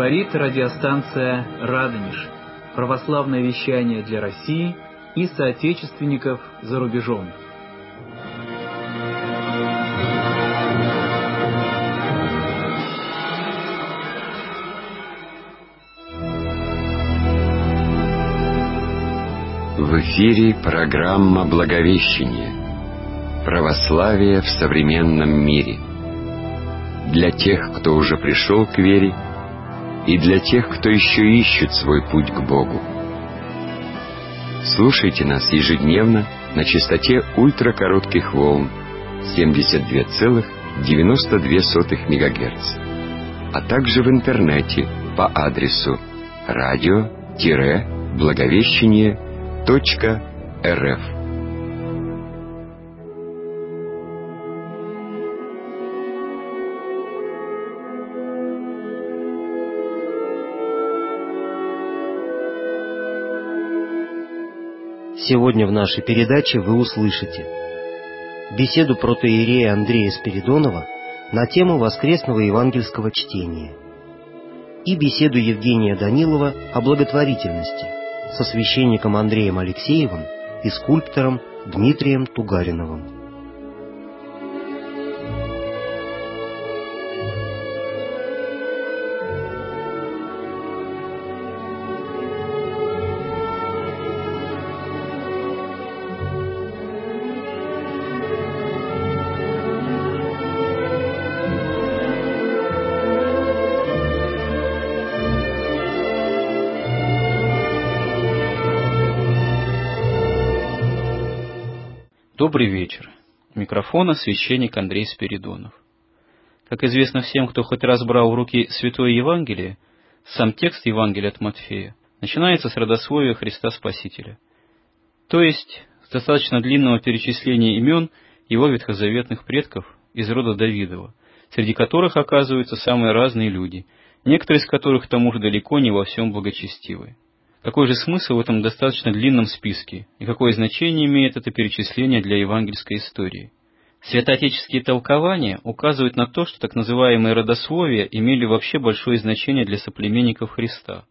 Говорит радиостанция «Радонеж». Православное вещание для России и соотечественников за рубежом. В эфире программа «Благовещение. Православие в современном мире». Для тех, кто уже пришел к вере, и для тех, кто еще ищет свой путь к Богу. Слушайте нас ежедневно на частоте ультракоротких волн 72,92 МГц, а также в интернете по адресу radio-благовещение.рф. Сегодня в нашей передаче вы услышите беседу протоиерея Андрея Спиридонова на тему воскресного евангельского чтения и беседу Евгения Данилова о благотворительности со священником Андреем Алексеевым и скульптором Дмитрием Тугариновым. Добрый вечер. У микрофона священник Андрей Спиридонов. Как известно всем, кто хоть раз брал в руки Святое Евангелие, сам текст Евангелия от Матфея начинается с родословия Христа Спасителя, то есть с достаточно длинного перечисления имен его ветхозаветных предков из рода Давидова, среди которых оказываются самые разные люди, некоторые из которых к тому же далеко не во всем благочестивы. Какой же смысл в этом достаточно длинном списке, и какое значение имеет это перечисление для евангельской истории? Святоотеческие толкования указывают на то, что так называемые родословия имели вообще большое значение для соплеменников Христа.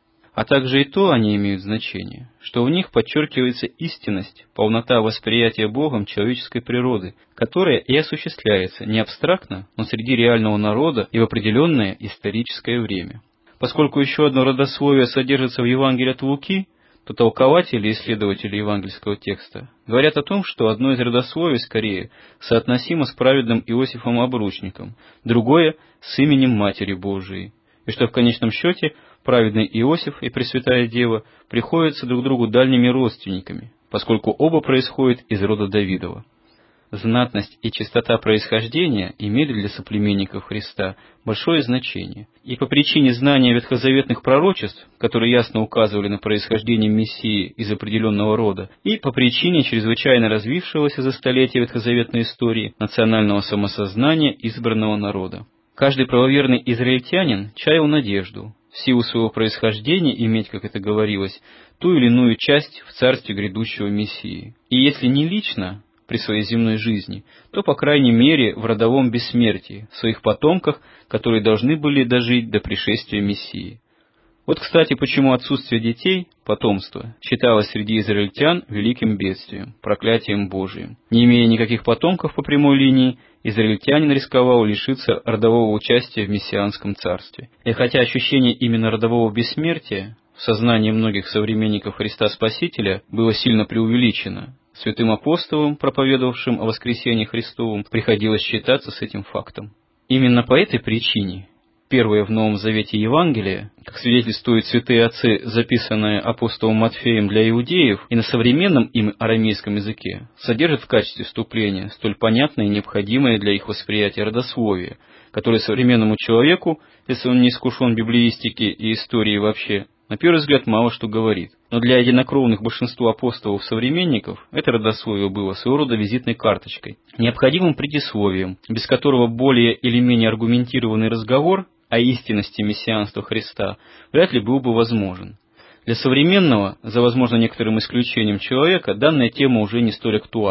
А также и то они имеют значение, что в них подчеркивается истинность, полнота восприятия Богом человеческой природы, которая и осуществляется не абстрактно, но среди реального народа и в определенное историческое время. Поскольку еще одно родословие содержится в Евангелии от Луки, то толкователи и исследователи евангельского текста говорят о том, что одно из родословий скорее соотносимо с праведным Иосифом Обручником, другое — с именем Матери Божией, и что в конечном счете праведный Иосиф и Пресвятая Дева приходятся друг другу дальними родственниками, поскольку оба происходят из рода Давидова. Знатность и чистота происхождения имели для соплеменников Христа большое значение, и по причине знания ветхозаветных пророчеств, которые ясно указывали на происхождение Мессии из определенного рода, и по причине чрезвычайно развившегося за столетия ветхозаветной истории национального самосознания избранного народа. Каждый правоверный израильтянин чаял надежду в силу своего происхождения иметь, как это говорилось, ту или иную часть в царстве грядущего Мессии. И если не лично, при своей земной жизни, то, по крайней мере, в родовом бессмертии, в своих потомках, которые должны были дожить до пришествия Мессии. Вот, кстати, почему отсутствие детей, потомства, считалось среди израильтян великим бедствием, проклятием Божиим. Не имея никаких потомков по прямой линии, израильтянин рисковал лишиться родового участия в мессианском царстве. И хотя ощущение именно родового бессмертия в сознании многих современников Христа Спасителя было сильно преувеличено, святым апостолам, проповедовавшим о воскресении Христовом, приходилось считаться с этим фактом. Именно по этой причине первое в Новом Завете Евангелие, как свидетельствуют святые отцы, записанное апостолом Матфеем для иудеев и на современном им арамейском языке, содержит в качестве вступления столь понятное и необходимое для их восприятия родословие, которое современному человеку, если он не искушен в библеистике и истории вообще, на первый взгляд мало что говорит. Но для единокровных большинства апостолов-современников это родословие было своего рода визитной карточкой, необходимым предисловием, без которого более или менее аргументированный разговор о истинности мессианства Христа вряд ли был бы возможен. Для современного, за возможно некоторым исключением человека, данная тема уже не столь актуальна.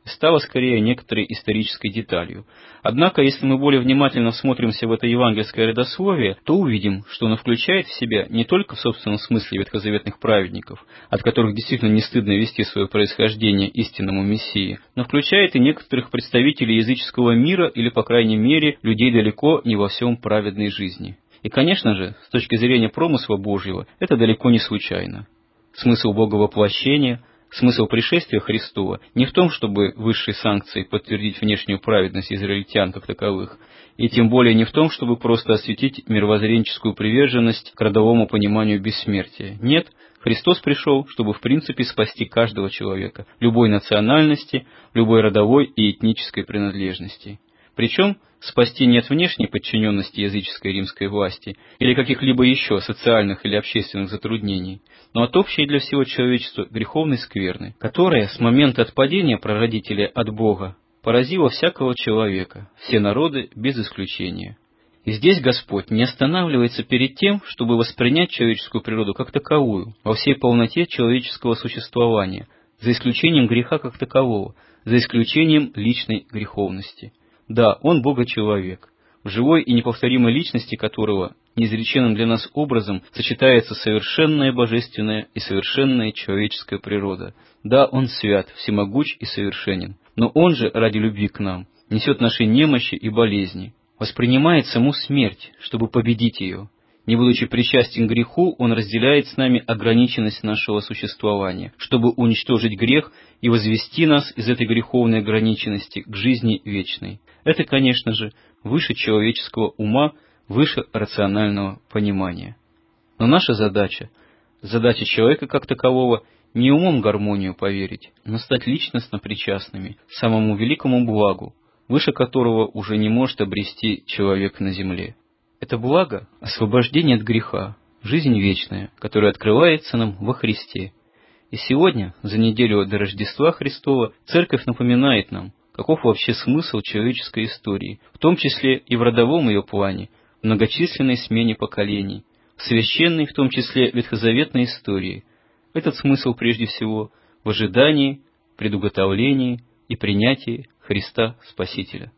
стало скорее некоторой исторической деталью. Однако, если мы более внимательно всмотримся в это евангельское родословие, то увидим, что оно включает в себя не только в собственном смысле ветхозаветных праведников, от которых действительно не стыдно вести свое происхождение истинному Мессии, но включает и некоторых представителей языческого мира или, по крайней мере, людей далеко не во всем праведной жизни. И, конечно же, с точки зрения промысла Божьего, это далеко не случайно. Смысл Боговоплощения, смысл пришествия Христова не в том, чтобы высшей санкцией подтвердить внешнюю праведность израильтян как таковых, и тем более не в том, чтобы просто осветить мировоззренческую приверженность к родовому пониманию бессмертия. Нет, Христос пришел, чтобы в принципе спасти каждого человека, любой национальности, любой родовой и этнической принадлежности. Причем спасти не от внешней подчиненности языческой римской власти или каких-либо еще социальных или общественных затруднений, но от общей для всего человечества греховной скверны, которая с момента отпадения прародителя от Бога поразила всякого человека, все народы без исключения. И здесь Господь не останавливается перед тем, чтобы воспринять человеческую природу как таковую, во всей полноте человеческого существования, за исключением греха как такового, за исключением личной греховности. Да, Он Бога-человек, в живой и неповторимой личности которого неизреченным для нас образом сочетается совершенная божественная и совершенная человеческая природа. Да, Он свят, всемогуч и совершенен, но Он же ради любви к нам несет наши немощи и болезни, воспринимает саму смерть, чтобы победить ее. Не будучи причастен к греху, Он разделяет с нами ограниченность нашего существования, чтобы уничтожить грех и возвести нас из этой греховной ограниченности к жизни вечной. Это, конечно же, выше человеческого ума, выше рационального понимания. Но наша задача человека как такового, не умом гармонию поверить, но стать личностно причастными самому великому благу, выше которого уже не может обрести человек на земле. Это благо — освобождение от греха, жизнь вечная, которая открывается нам во Христе. И сегодня, за неделю до Рождества Христова, Церковь напоминает нам, каков вообще смысл человеческой истории, в том числе и в родовом ее плане, в многочисленной смене поколений, в священной, в том числе ветхозаветной истории. Этот смысл прежде всего в ожидании, предуготовлении и принятии Христа Спасителя.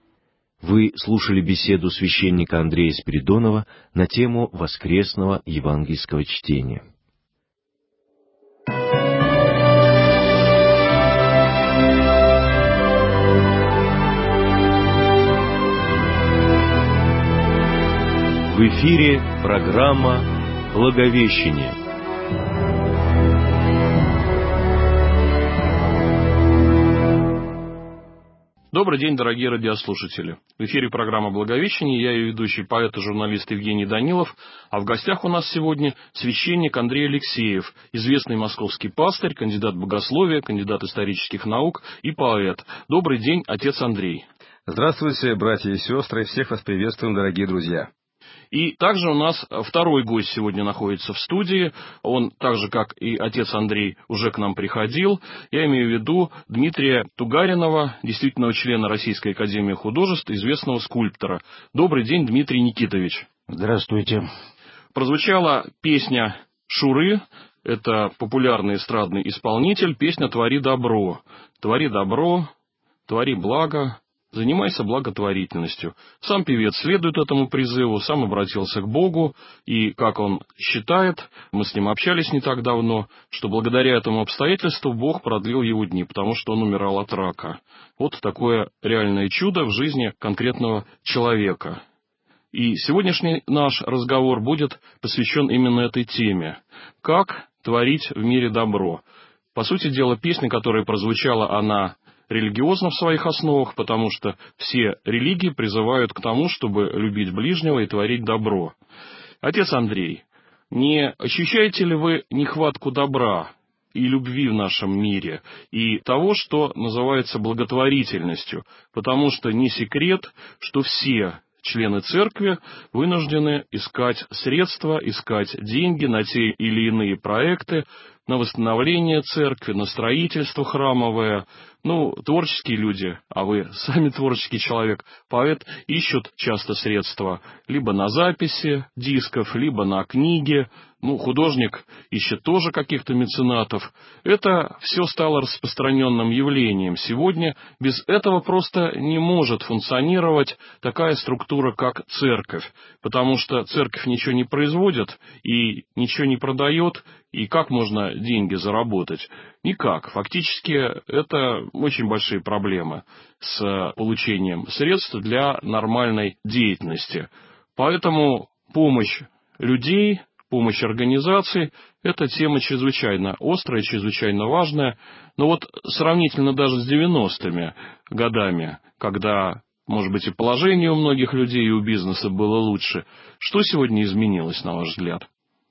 Вы слушали беседу священника Андрея Спиридонова на тему воскресного евангельского чтения. В эфире программа «Благовещение». Добрый день, дорогие радиослушатели. В эфире программа «Благовещение». Я ее ведущий поэт и журналист Евгений Данилов. А в гостях у нас сегодня священник Андрей Алексеев, известный московский пастырь, кандидат богословия, кандидат исторических наук и поэт. Добрый день, отец Андрей. Здравствуйте, братья и сестры. Всех вас приветствуем, дорогие друзья. И также у нас второй гость сегодня находится в студии. Он, так же как и отец Андрей, уже к нам приходил. Я имею в виду Дмитрия Тугаринова, действительного члена Российской академии художеств, известного скульптора. Добрый день, Дмитрий Никитович. Здравствуйте. Прозвучала песня Шуры. Это популярный эстрадный исполнитель. Песня «Твори добро». «Твори добро, твори благо». Занимайся благотворительностью. Сам певец следует этому призыву, сам обратился к Богу, и, как он считает, мы с ним общались не так давно, что благодаря этому обстоятельству Бог продлил его дни, потому что он умирал от рака. Вот такое реальное чудо в жизни конкретного человека. И сегодняшний наш разговор будет посвящен именно этой теме. Как творить в мире добро? По сути дела, песня, которая прозвучала, она религиозна в своих основах, потому что все религии призывают к тому, чтобы любить ближнего и творить добро. Отец Андрей, не ощущаете ли вы нехватку добра и любви в нашем мире, и того, что называется благотворительностью? Потому что не секрет, что все члены церкви вынуждены искать средства, искать деньги на те или иные проекты, на восстановление церкви, на строительство храмовое. Творческие люди, а вы сами творческий человек, поэт, ищут часто средства либо на записи дисков, либо на книги, художник ищет тоже каких-то меценатов. Это все стало распространенным явлением. Сегодня без этого просто не может функционировать такая структура, как церковь, потому что церковь ничего не производит и ничего не продает, и как можно деньги заработать? Никак. Фактически это очень большие проблемы с получением средств для нормальной деятельности. Поэтому помощь людей, помощь организаций – это тема чрезвычайно острая, чрезвычайно важная. Но вот сравнительно даже с 90-ми годами, когда, может быть, и положение у многих людей и у бизнеса было лучше, что сегодня изменилось, на ваш взгляд?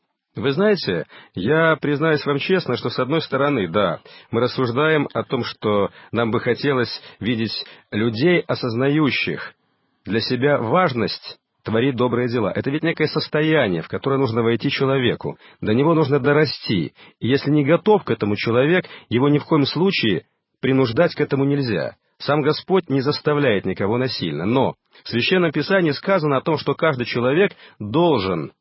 Вы знаете, я признаюсь вам честно, что с одной стороны, да, мы рассуждаем о том, что нам бы хотелось видеть людей, осознающих для себя важность творить добрые дела. Это ведь некое состояние, в которое нужно войти человеку. До него нужно дорасти. И если не готов к этому человек, его ни в коем случае принуждать к этому нельзя. Сам Господь не заставляет никого насильно. Но в Священном Писании сказано о том, что каждый человек должен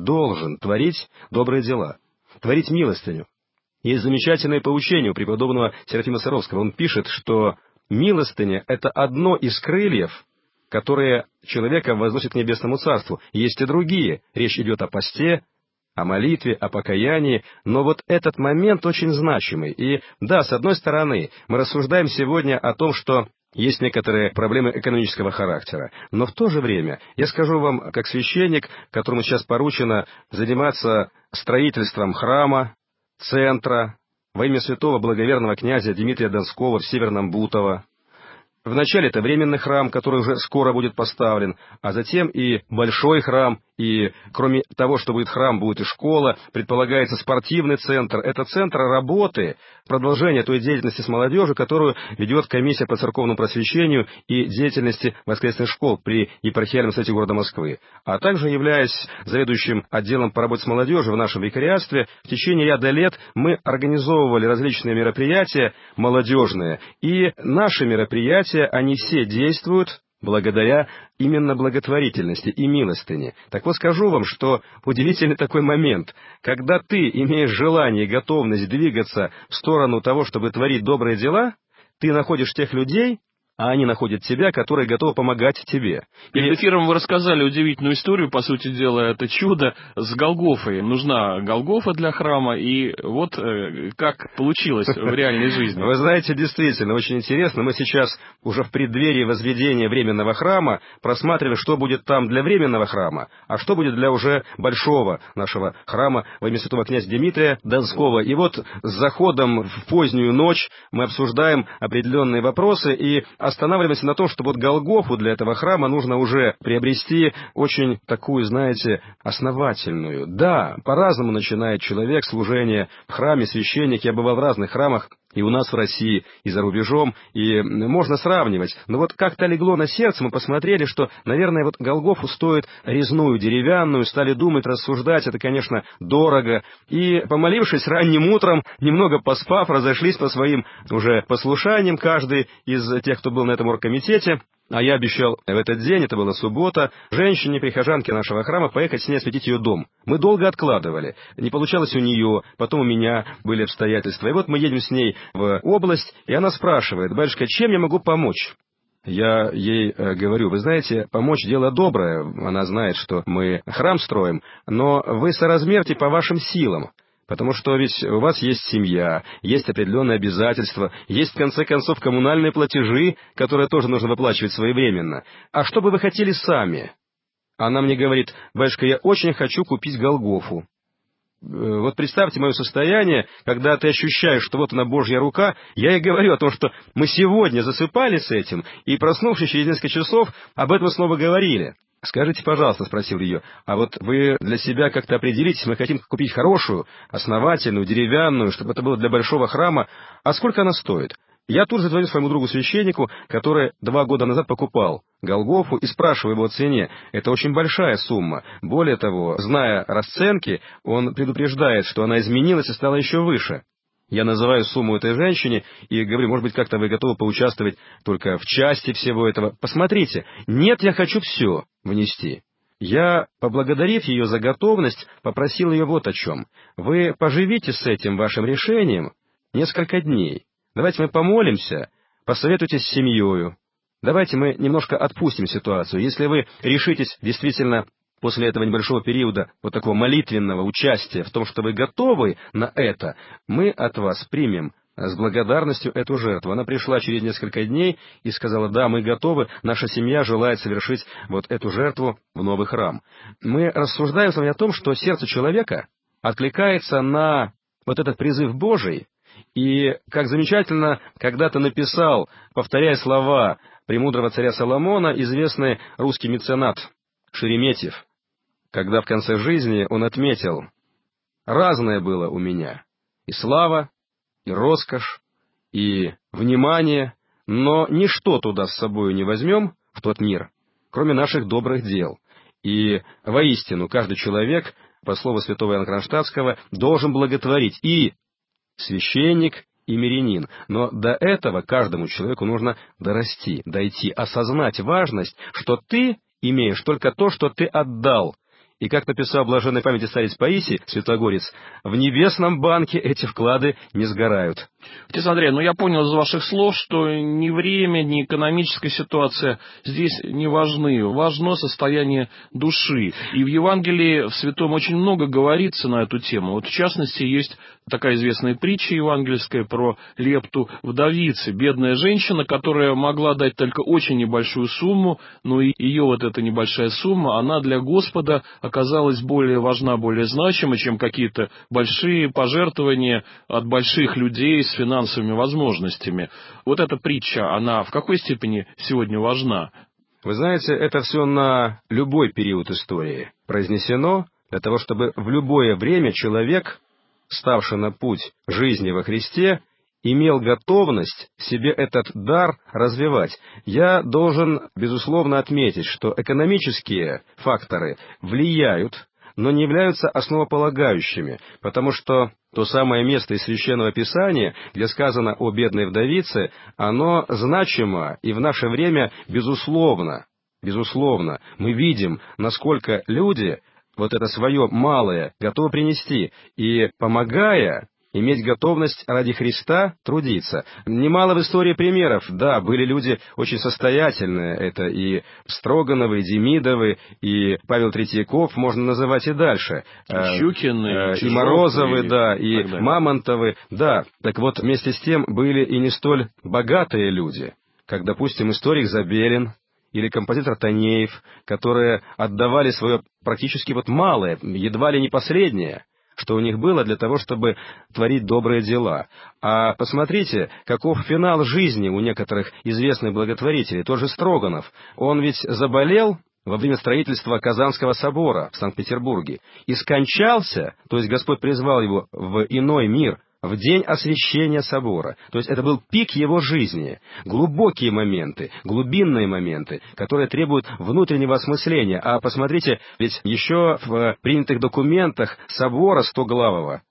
творить добрые дела, творить милостыню. Есть замечательное поучение у преподобного Серафима Саровского. Он пишет, что милостыня — это одно из крыльев, которые человека возносит к небесному царству. Есть и другие. Речь идет о посте, о молитве, о покаянии. Но вот этот момент очень значимый. И да, с одной стороны, мы рассуждаем сегодня о том, что есть некоторые проблемы экономического характера. Но в то же время, я скажу вам, как священник, которому сейчас поручено заниматься строительством храма, центра, во имя святого благоверного князя Дмитрия Донского в Северном Бутово. Вначале это временный храм, который уже скоро будет поставлен, а затем и большой храм, и кроме того, что будет храм, будет и школа, предполагается спортивный центр. Это центр работы, продолжение той деятельности с молодежью, которую ведет комиссия по церковному просвещению и деятельности воскресных школ при епархиальном совете города Москвы. А также, являясь заведующим отделом по работе с молодежью в нашем викариатстве, в течение ряда лет мы организовывали различные мероприятия молодежные, и наши мероприятия, они все действуют благодаря именно благотворительности и милостыне. Так вот скажу вам, что удивительный такой момент, когда ты имеешь желание и готовность двигаться в сторону того, чтобы творить добрые дела, ты находишь тех людей, а они находят тебя, которые готовы помогать тебе. Перед эфиром вы рассказали удивительную историю, по сути дела, это чудо с Голгофой. Нужна Голгофа для храма, и вот как получилось в реальной жизни. Вы знаете, действительно, очень интересно. Мы сейчас уже в преддверии возведения временного храма просматриваем, что будет там для временного храма, а что будет для уже большого нашего храма во имя святого князя Дмитрия Донского. И вот с заходом в позднюю ночь мы обсуждаем определенные вопросы и останавливаемся на том, что вот Голгофу для этого храма нужно уже приобрести очень такую, знаете, основательную. Да, по-разному начинает человек служение в храме, священник. Я бывал в разных храмах, и у нас в России, и за рубежом, и можно сравнивать. Но вот как-то легло на сердце, мы посмотрели, что, наверное, вот Голгофу стоит резную, деревянную, стали думать, рассуждать, это, конечно, дорого. И, помолившись ранним утром, немного поспав, разошлись по своим уже послушаниям, каждый из тех, кто был на этом оргкомитете. А я обещал в этот день, это была суббота, женщине, прихожанке нашего храма, поехать с ней осветить ее дом. Мы долго откладывали. Не получалось у нее, потом у меня были обстоятельства. И вот мы едем с ней в область, и она спрашивает: «Батюшка, чем я могу помочь?» Я ей говорю: вы знаете, помочь дело доброе. Она знает, что мы храм строим, но вы соразмерьте по вашим силам. Потому что ведь у вас есть семья, есть определенные обязательства, есть, в конце концов, коммунальные платежи, которые тоже нужно выплачивать своевременно. А что бы вы хотели сами? Она мне говорит: батюшка, я очень хочу купить Голгофу. Вот представьте мое состояние, когда ты ощущаешь, что вот она Божья рука. Я ей говорю о том, что мы сегодня засыпали с этим, и, проснувшись через несколько часов, об этом снова говорили. «Скажите, пожалуйста, — спросил ее, — а вот вы для себя как-то определитесь, мы хотим купить хорошую, основательную, деревянную, чтобы это было для большого храма, а сколько она стоит?» Я тут же звоню своему другу-священнику, который 2 года назад покупал Голгофу, и спрашиваю его о цене. Это очень большая сумма. Более того, зная расценки, он предупреждает, что она изменилась и стала еще выше. Я называю сумму этой женщине и говорю: может быть, как-то вы готовы поучаствовать только в части всего этого. Посмотрите, нет, я хочу все внести. Я, поблагодарив ее за готовность, попросил ее вот о чем. Вы поживите с этим вашим решением несколько дней. Давайте мы помолимся, посоветуйтесь с семьей. Давайте мы немножко отпустим ситуацию. Если вы решитесь действительно после этого небольшого периода вот такого молитвенного участия в том, что вы готовы на это, мы от вас примем с благодарностью эту жертву. Она пришла через несколько дней и сказала: да, мы готовы, наша семья желает совершить вот эту жертву в новый храм. Мы рассуждаем с вами о том, что сердце человека откликается на вот этот призыв Божий, и как замечательно когда-то написал, повторяя слова премудрого царя Соломона, известный русский меценат Шереметьев, когда в конце жизни он отметил: «Разное было у меня, и слава, и роскошь, и внимание, но ничто туда с собою не возьмем в тот мир, кроме наших добрых дел. И воистину каждый человек, по слову святого Иоанна Кронштадтского, должен благотворить и священник, и мирянин. Но до этого каждому человеку нужно дорасти, дойти, осознать важность, что ты имеешь только то, что ты отдал. И, как написал блаженной памяти старец Паисий, святогорец, в небесном банке эти вклады не сгорают. Отец Андрей, я понял из ваших слов, что ни время, ни экономическая ситуация здесь не важны. Важно состояние души. И в Евангелии в Святом очень много говорится на эту тему. Вот в частности, есть такая известная притча евангельская про Лепту вдовицы. Бедная женщина, которая могла дать только очень небольшую сумму, но и ее вот эта небольшая сумма, она для Господа оказалась более важна, более значима, чем какие-то большие пожертвования от больших людей с финансовыми возможностями. Вот эта притча, она в какой степени сегодня важна? Вы знаете, это все на любой период истории произнесено для того, чтобы в любое время человек, ставший на путь жизни во Христе, имел готовность себе этот дар развивать. Я должен, безусловно, отметить, что экономические факторы влияют, но не являются основополагающими, потому что то самое место из Священного Писания, где сказано о бедной вдовице, оно значимо и в наше время безусловно. Безусловно, мы видим, насколько люди вот это свое малое готовы принести, и, помогая, иметь готовность ради Христа трудиться. Немало в истории примеров. Да, были люди очень состоятельные. Это и Строгановы, и Демидовы, и Павел Третьяков, можно называть и дальше. Щукины, и Морозовы, да, и Мамонтовы. Да, так вот, вместе с тем были и не столь богатые люди, как, допустим, историк Забелин или композитор Танеев, которые отдавали свое практически малое, едва ли не последнее, что у них было для того, чтобы творить добрые дела. А посмотрите, каков финал жизни у некоторых известных благотворителей. Тот же Строганов. Он ведь заболел во время строительства Казанского собора в Санкт-Петербурге и скончался, то есть Господь призвал его в иной мир, в день освящения собора. То есть это был пик его жизни. Глубокие моменты, глубинные моменты, которые требуют внутреннего осмысления. А посмотрите, ведь еще в принятых документах собора Стоглавого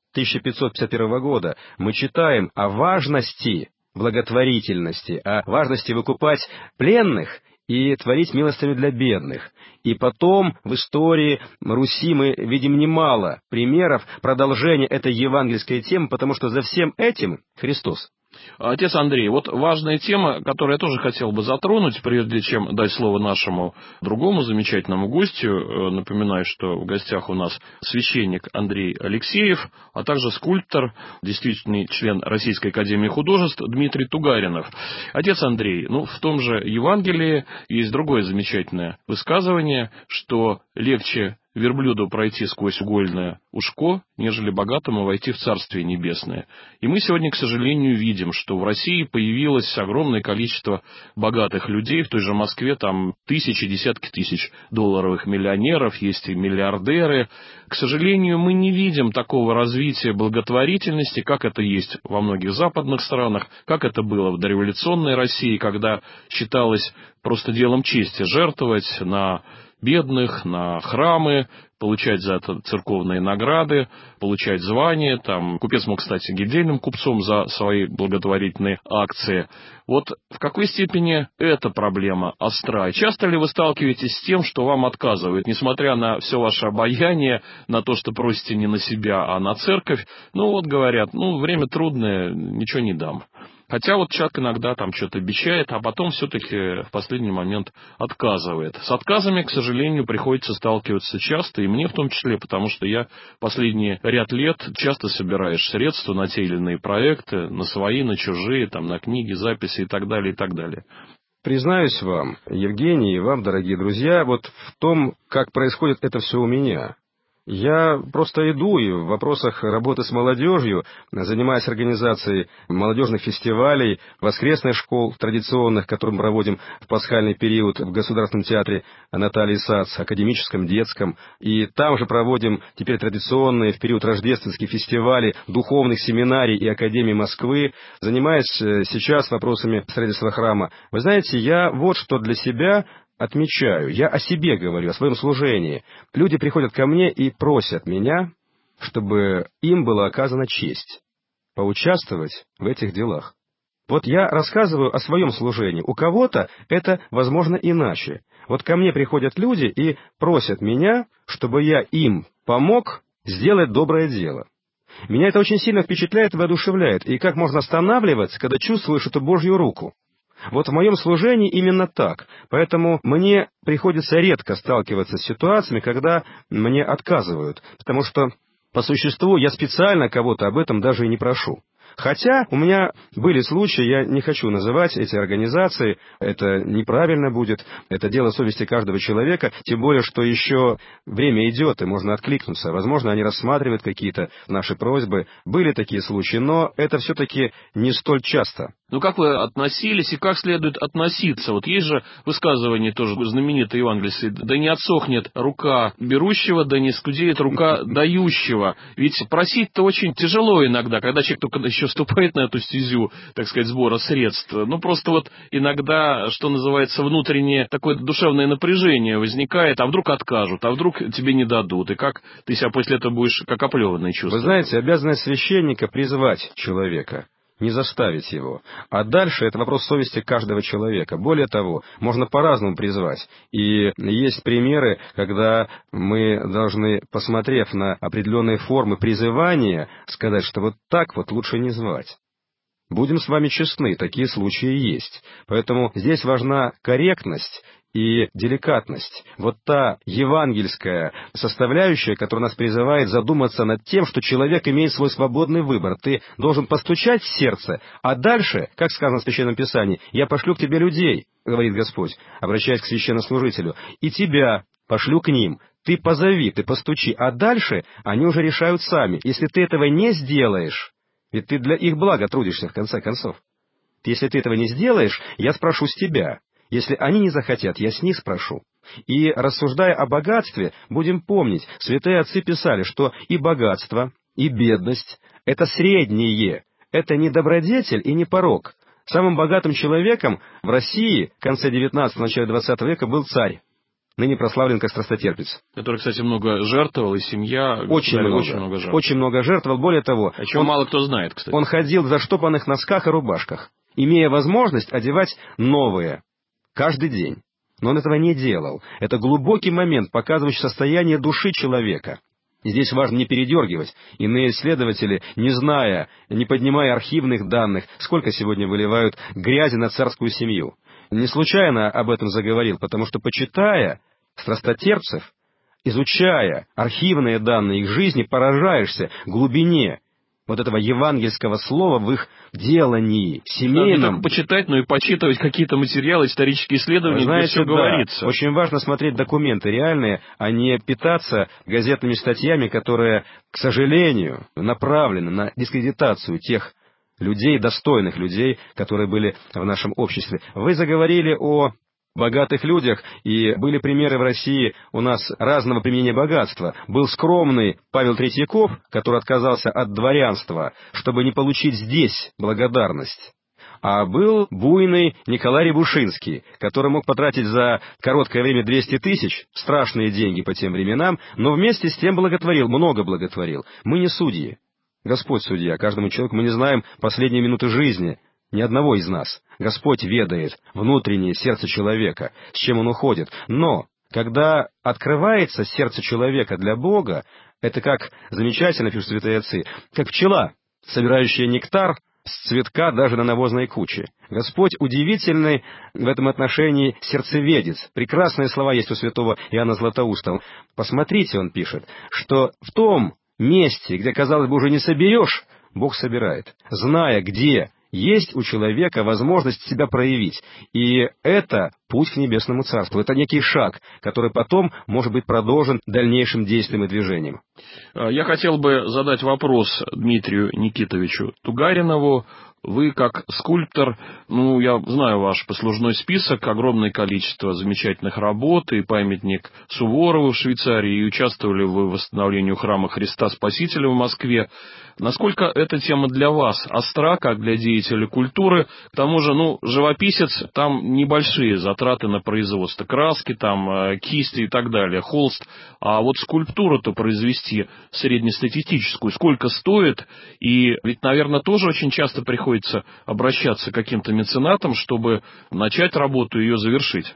1551 года мы читаем о важности благотворительности, о важности выкупать пленных и творить милостыню для бедных. И потом в истории Руси мы видим немало примеров продолжения этой евангельской темы, потому что за всем этим Христос. Отец Андрей, вот важная тема, которую я тоже хотел бы затронуть, прежде чем дать слово нашему другому замечательному гостю. Напоминаю, что в гостях у нас священник Андрей Алексеев, а также скульптор, действительный член Российской академии художеств Дмитрий Тугаринов. Отец Андрей, в том же Евангелии есть другое замечательное высказывание, что легче верблюду пройти сквозь угольное ушко, нежели богатому войти в Царствие Небесное. И мы сегодня, к сожалению, видим, что в России появилось огромное количество богатых людей. В той же Москве там тысячи, десятки тысяч долларовых миллионеров, есть и миллиардеры. К сожалению, мы не видим такого развития благотворительности, как это есть во многих западных странах, как это было в дореволюционной России, когда считалось просто делом чести жертвовать на бедных, на храмы, получать за это церковные награды, получать звания. Там купец мог стать гильдейным купцом за свои благотворительные акции. Вот в какой степени эта проблема остра? И часто ли вы сталкиваетесь с тем, что вам отказывают, несмотря на все ваше обаяние, на то, что просите не на себя, а на церковь? Ну вот говорят, время трудное, ничего не дам. Хотя вот человек иногда там что-то обещает, а потом все-таки в последний момент отказывает. С отказами, к сожалению, приходится сталкиваться часто, и мне в том числе, потому что я последний ряд лет часто собираешь средства на те или иные проекты, на свои, на чужие, там, на книги, записи и так далее, и так далее. Признаюсь вам, Евгений, и вам, дорогие друзья, вот в том, как происходит это все у меня. Я просто иду и в вопросах работы с молодежью, занимаясь организацией молодежных фестивалей, воскресных школ традиционных, которые мы проводим в пасхальный период в Государственном театре Натальи Сац, академическом, детском. И там же проводим теперь традиционные в период рождественских фестивалей, духовных семинарий и Академии Москвы. Занимаясь сейчас вопросами строительства храма. Вы знаете, я вот что для себя отмечаю, я о себе говорю, о своем служении. Люди приходят ко мне и просят меня, чтобы им была оказана честь поучаствовать в этих делах. Вот я рассказываю о своем служении. У кого-то это, возможно, иначе. Вот ко мне приходят люди и просят меня, чтобы я им помог сделать доброе дело. Меня это очень сильно впечатляет и воодушевляет. И как можно останавливаться, когда чувствуешь эту Божью руку? Вот в моем служении именно так. Поэтому мне приходится редко сталкиваться с ситуациями, когда мне отказывают. Потому что, по существу, я специально кого-то об этом даже и не прошу. Хотя у меня были случаи, я не хочу называть эти организации, это неправильно будет, это дело совести каждого человека, тем более, что еще время идет, и можно откликнуться. Возможно, они рассматривают какие-то наши просьбы. Были такие случаи, но это все-таки не столь часто. Ну, как вы относились и как следует относиться? Вот есть же высказывание тоже знаменитое евангельское: «Да не отсохнет рука берущего, да не скудеет рука дающего». Ведь просить-то очень тяжело иногда, когда человек только еще вступает на эту стезю, так сказать, сбора средств. Ну, просто вот иногда, что называется, внутреннее такое душевное напряжение возникает, а вдруг откажут, а вдруг тебе не дадут, и как ты себя после этого будешь как оплеванный чувствовать? Вы знаете, обязанность священника призвать человека, не заставить его. А дальше это вопрос совести каждого человека. Более того, можно по-разному призвать. И есть примеры, когда мы должны, посмотрев на определенные формы призывания, сказать, что вот так вот лучше не звать. Будем с вами честны, такие случаи есть. Поэтому здесь важна корректность и деликатность. Вот та евангельская составляющая, которая нас призывает задуматься над тем, что человек имеет свой свободный выбор. Ты должен постучать в сердце, а дальше, как сказано в Священном Писании, «Я пошлю к тебе людей», говорит Господь, обращаясь к священнослужителю, «и тебя пошлю к ним». Ты позови, ты постучи, а дальше они уже решают сами. Если ты этого не сделаешь, ведь ты для их блага трудишься, в конце концов. Если ты этого не сделаешь, я спрошу с тебя. Если они не захотят, я с них спрошу. И, рассуждая о богатстве, будем помнить, святые отцы писали, что и богатство, и бедность — это среднее, это не добродетель и не порок. Самым богатым человеком в России в конце XIX – начале XX века был царь, ныне прославлен как страстотерпец. Который, кстати, много жертвовал, и семья очень много жертвовал. Более того, о чем мало кто знает, кстати. Он ходил в заштопанных носках и рубашках, имея возможность одевать новые каждый день. Но он этого не делал. Это глубокий момент, показывающий состояние души человека. И здесь важно не передергивать. Иные исследователи, не зная, не поднимая архивных данных, сколько сегодня выливают грязи на царскую семью. Не случайно об этом заговорил, потому что, почитая страстотерпцев, изучая архивные данные их жизни, поражаешься глубине вот этого евангельского слова в их делании, семейном. Не только почитать, но и почитывать какие-то материалы, исторические исследования, знаете, где все говорится. Очень важно смотреть документы реальные, а не питаться газетными статьями, которые, к сожалению, направлены на дискредитацию тех людей, достойных людей, которые были в нашем обществе. Вы заговорили о богатых людях, и были примеры в России у нас разного применения богатства. Был скромный Павел Третьяков, который отказался от дворянства, чтобы не получить здесь благодарность. а был буйный Николай Рябушинский, который мог потратить за короткое время 200 тысяч, страшные деньги по тем временам, но вместе с тем благотворил, много благотворил. Мы не судьи. Господь судья, каждому человеку мы не знаем последние минуты жизни, ни одного из нас. Господь ведает внутреннее сердце человека, с чем он уходит. Но когда открывается сердце человека для Бога, это как замечательно пишут святые отцы, как пчела, собирающая нектар с цветка даже на навозной куче. Господь удивительный в этом отношении сердцеведец. Прекрасные слова есть у святого Иоанна Златоуста. Посмотрите, он пишет, что в том месте, где, казалось бы, уже не соберешь, Бог собирает, зная, где есть у человека возможность себя проявить. И это путь к небесному царству. Это некий шаг, который потом может быть продолжен дальнейшим действием и движением. Я хотел бы задать вопрос Дмитрию Никитовичу Тугаринову. Вы, как скульптор, я знаю ваш послужной список, огромное количество замечательных работ и памятник Суворову в Швейцарии, и участвовали вы в восстановлении храма Христа Спасителя в Москве. Насколько эта тема для вас остра, как для деятеля культуры? К тому же, живописец, там небольшие затраты на производство, краски, там, кисти и так далее, холст. А вот скульптуру-то произвести среднестатистическую сколько стоит? И ведь, наверное, тоже очень часто приходится обращаться к каким-то меценатам, чтобы начать работу и ее завершить.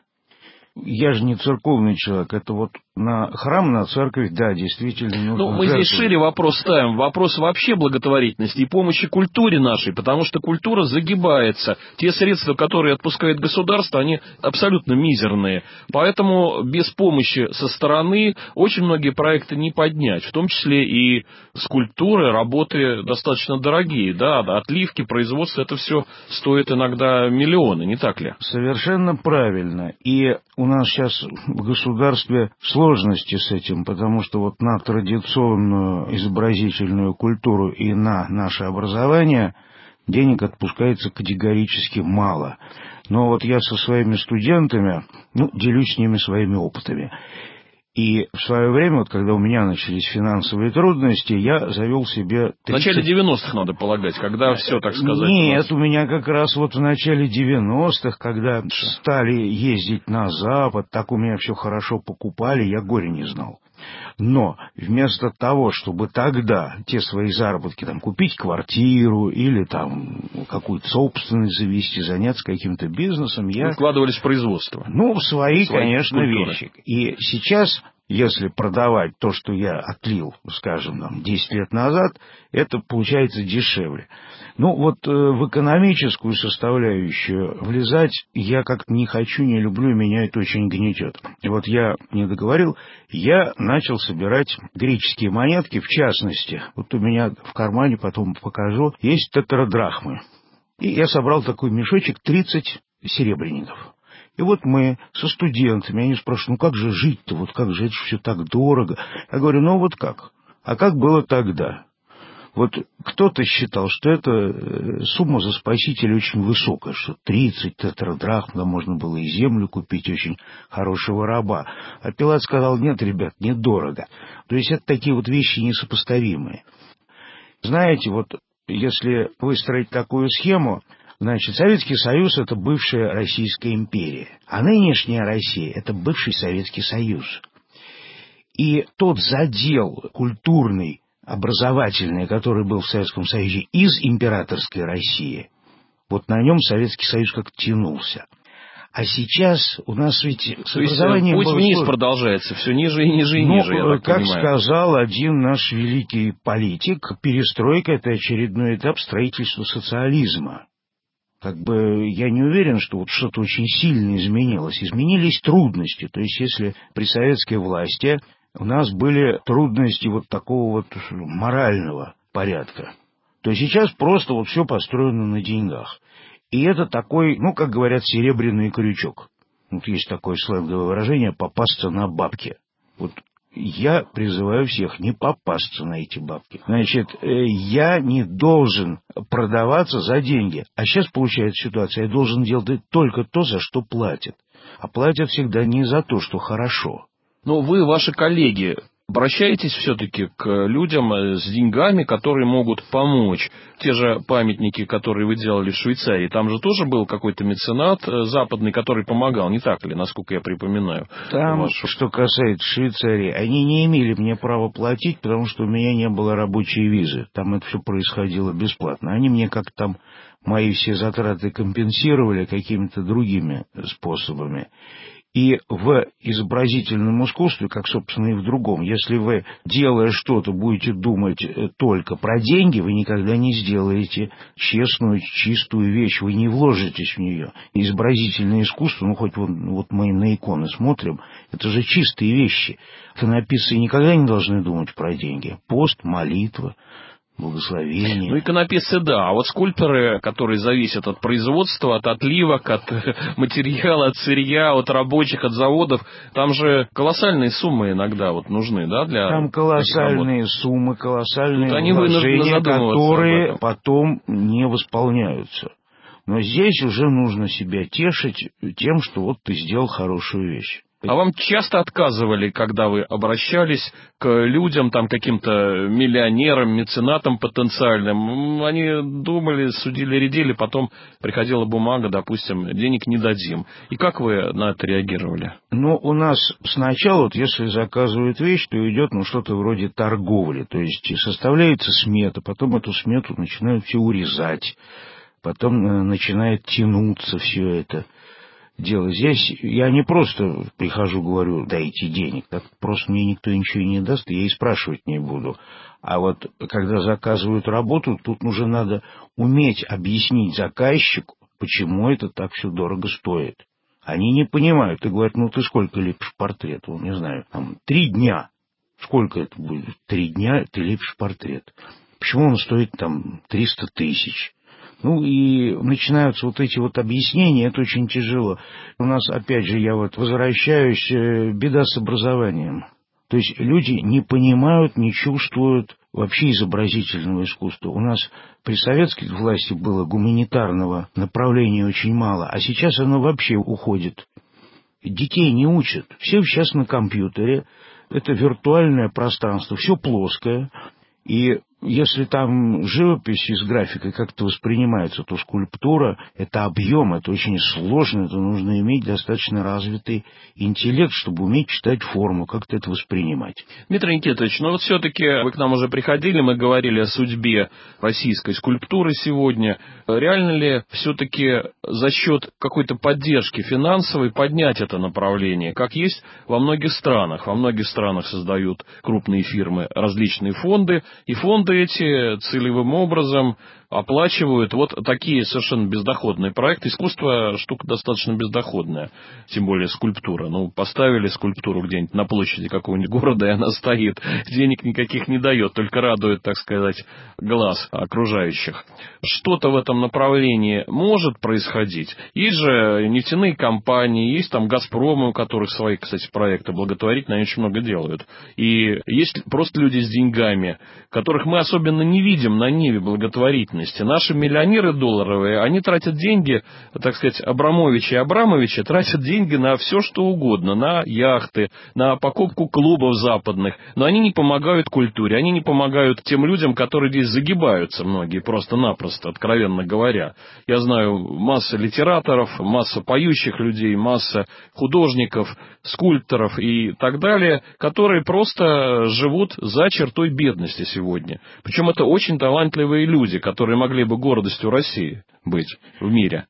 Я же не церковный человек, это вот на храм, на церковь, да, действительно нужно мы здесь шире вопрос ставим, вопрос вообще благотворительности и помощи культуре нашей, потому что культура загибается. Те средства, которые отпускает государство, они абсолютно мизерные. Поэтому без помощи со стороны очень многие проекты не поднять, в том числе и скульптуры, работы достаточно дорогие, да, отливки, производство, это все стоит иногда миллионы, не так ли? Совершенно правильно. И у нас сейчас в государстве сложности с этим, потому что вот на традиционную изобразительную культуру и на наше образование денег отпускается категорически мало. Но вот я со своими студентами, делюсь с ними своими опытами. И в свое время, вот когда у меня начались финансовые трудности, я завел себе... В начале 90-х, надо полагать, когда все, так сказать... Нет, у меня как раз вот в начале 90-х, когда стали ездить на Запад, так у меня все хорошо покупали, я горя не знал. Но вместо того, чтобы тогда те свои заработки там купить квартиру или там какую-то собственность завести, заняться каким-то бизнесом, я... Вкладывались в производство. В свои, конечно, культуры. вещи. И сейчас, если продавать то, что я отлил, скажем, 10 лет назад, это получается дешевле. В экономическую составляющую влезать я как-то не хочу, не люблю, меня это очень гнетет. И вот я не договорил, я начал собирать греческие монетки, в частности. Вот у меня в кармане, потом покажу, есть тетрадрахмы. И я собрал такой мешочек 30 серебряников. И вот мы со студентами, они спрашивают, как же жить-то, как же это все так дорого. Я говорю, как? А как было тогда? Вот кто-то считал, что эта сумма за Спасителя очень высокая, что 30 тетрадрахм, можно было и землю купить, очень хорошего раба. А Пилат сказал, нет, ребят, недорого. То есть это такие вот вещи несопоставимые. Знаете, если выстроить такую схему, значит, Советский Союз — это бывшая Российская империя, а нынешняя Россия — это бывший Советский Союз. И тот задел культурный, образовательный, который был в Советском Союзе из императорской России, вот на нем Советский Союз как тянулся. А сейчас у нас ведь с образованием... Путь вниз продолжается, все ниже и ниже и ниже, я так как понимаю. сказал один наш великий политик, перестройка — это очередной этап строительства социализма. Я не уверен, что что-то очень сильно изменилось. Изменились трудности. То есть, если при советской власти у нас были трудности такого морального порядка, то сейчас просто все построено на деньгах. И это такой, как говорят, серебряный крючок. Есть такое сленговое выражение «попасться на бабки». Я призываю всех не попасться на эти бабки. Значит, я не должен продаваться за деньги. А сейчас получается ситуация, я должен делать только то, за что платят. А платят всегда не за то, что хорошо. Но вы, ваши коллеги, обращаетесь все-таки к людям с деньгами, которые могут помочь? Те же памятники, которые вы делали в Швейцарии, там же тоже был какой-то меценат западный, который помогал, не так ли, насколько я припоминаю? Там, что касается Швейцарии, они не имели мне права платить, потому что у меня не было рабочей визы. Там это все происходило бесплатно. Они мне как-то там мои все затраты компенсировали какими-то другими способами. И в изобразительном искусстве, как, собственно, и в другом, если вы, делая что-то, будете думать только про деньги, вы никогда не сделаете честную, чистую вещь, вы не вложитесь в нее. Изобразительное искусство, хоть вот мы на иконы смотрим, это же чистые вещи. Иконописцы никогда не должны думать про деньги. Пост, молитва, благословение. Иконописцы, да. А вот скульпторы, которые зависят от производства, от отливок, от материала, от сырья, от рабочих, от заводов, там же колоссальные суммы иногда нужны, да, для... Там колоссальные суммы, колоссальные вложения, которые потом не восполняются. Но здесь уже нужно себя тешить тем, что ты сделал хорошую вещь. А вам часто отказывали, когда вы обращались к людям, каким-то миллионерам, меценатам потенциальным? Они думали, судили-рядили, потом приходила бумага, допустим, денег не дадим. И как вы на это реагировали? У нас сначала, если заказывают вещь, то идет что-то вроде торговли. То есть составляется смета, потом эту смету начинают все урезать, потом начинает тянуться все это дело. Здесь я не просто прихожу, говорю, дайте денег, так просто мне никто ничего не даст, я и спрашивать не буду. А вот когда заказывают работу, тут уже надо уметь объяснить заказчику, почему это так все дорого стоит. Они не понимают и говорят, ты сколько лепишь портрет? Не знаю, 3 дня. Сколько это будет? 3 дня ты лепишь портрет. Почему он стоит 300 тысяч? И начинаются эти объяснения, это очень тяжело. У нас, опять же, я возвращаюсь, беда с образованием. То есть люди не понимают, не чувствуют вообще изобразительного искусства. У нас при советской власти было гуманитарного направления очень мало, а сейчас оно вообще уходит. Детей не учат. Все сейчас на компьютере. Это виртуальное пространство, все плоское. И если там живопись с графикой как-то воспринимается, то скульптура – это объем, это очень сложно, это нужно иметь достаточно развитый интеллект, чтобы уметь читать форму, как-то это воспринимать. Дмитрий Никитович, все-таки вы к нам уже приходили, мы говорили о судьбе российской скульптуры сегодня. Реально ли все-таки за счет какой-то поддержки финансовой поднять это направление, как есть во многих странах? Во многих странах создают крупные фирмы различные фонды, и фонды эти целевым образом оплачивают такие совершенно бездоходные проекты. Искусство штука достаточно бездоходная, тем более скульптура. Поставили скульптуру где-нибудь на площади какого-нибудь города, и она стоит, денег никаких не дает, только радует, так сказать, глаз окружающих. Что-то в этом направлении может происходить. Есть же нефтяные компании, есть Газпромы, у которых свои, кстати, проекты благотворительные, они очень много делают. И есть просто люди с деньгами, которых мы особенно не видим на ниве благотворительности. Наши миллионеры долларовые, они тратят деньги, так сказать, Абрамовичи и Абрамовичи тратят деньги на все, что угодно, на яхты, на покупку клубов западных, но они не помогают культуре, они не помогают тем людям, которые здесь загибаются, многие просто-напросто, откровенно говоря. Я знаю масса литераторов, масса поющих людей, масса художников, скульпторов и так далее, которые просто живут за чертой бедности сегодня. Причем это очень талантливые люди, которые могли бы гордостью России быть в мире.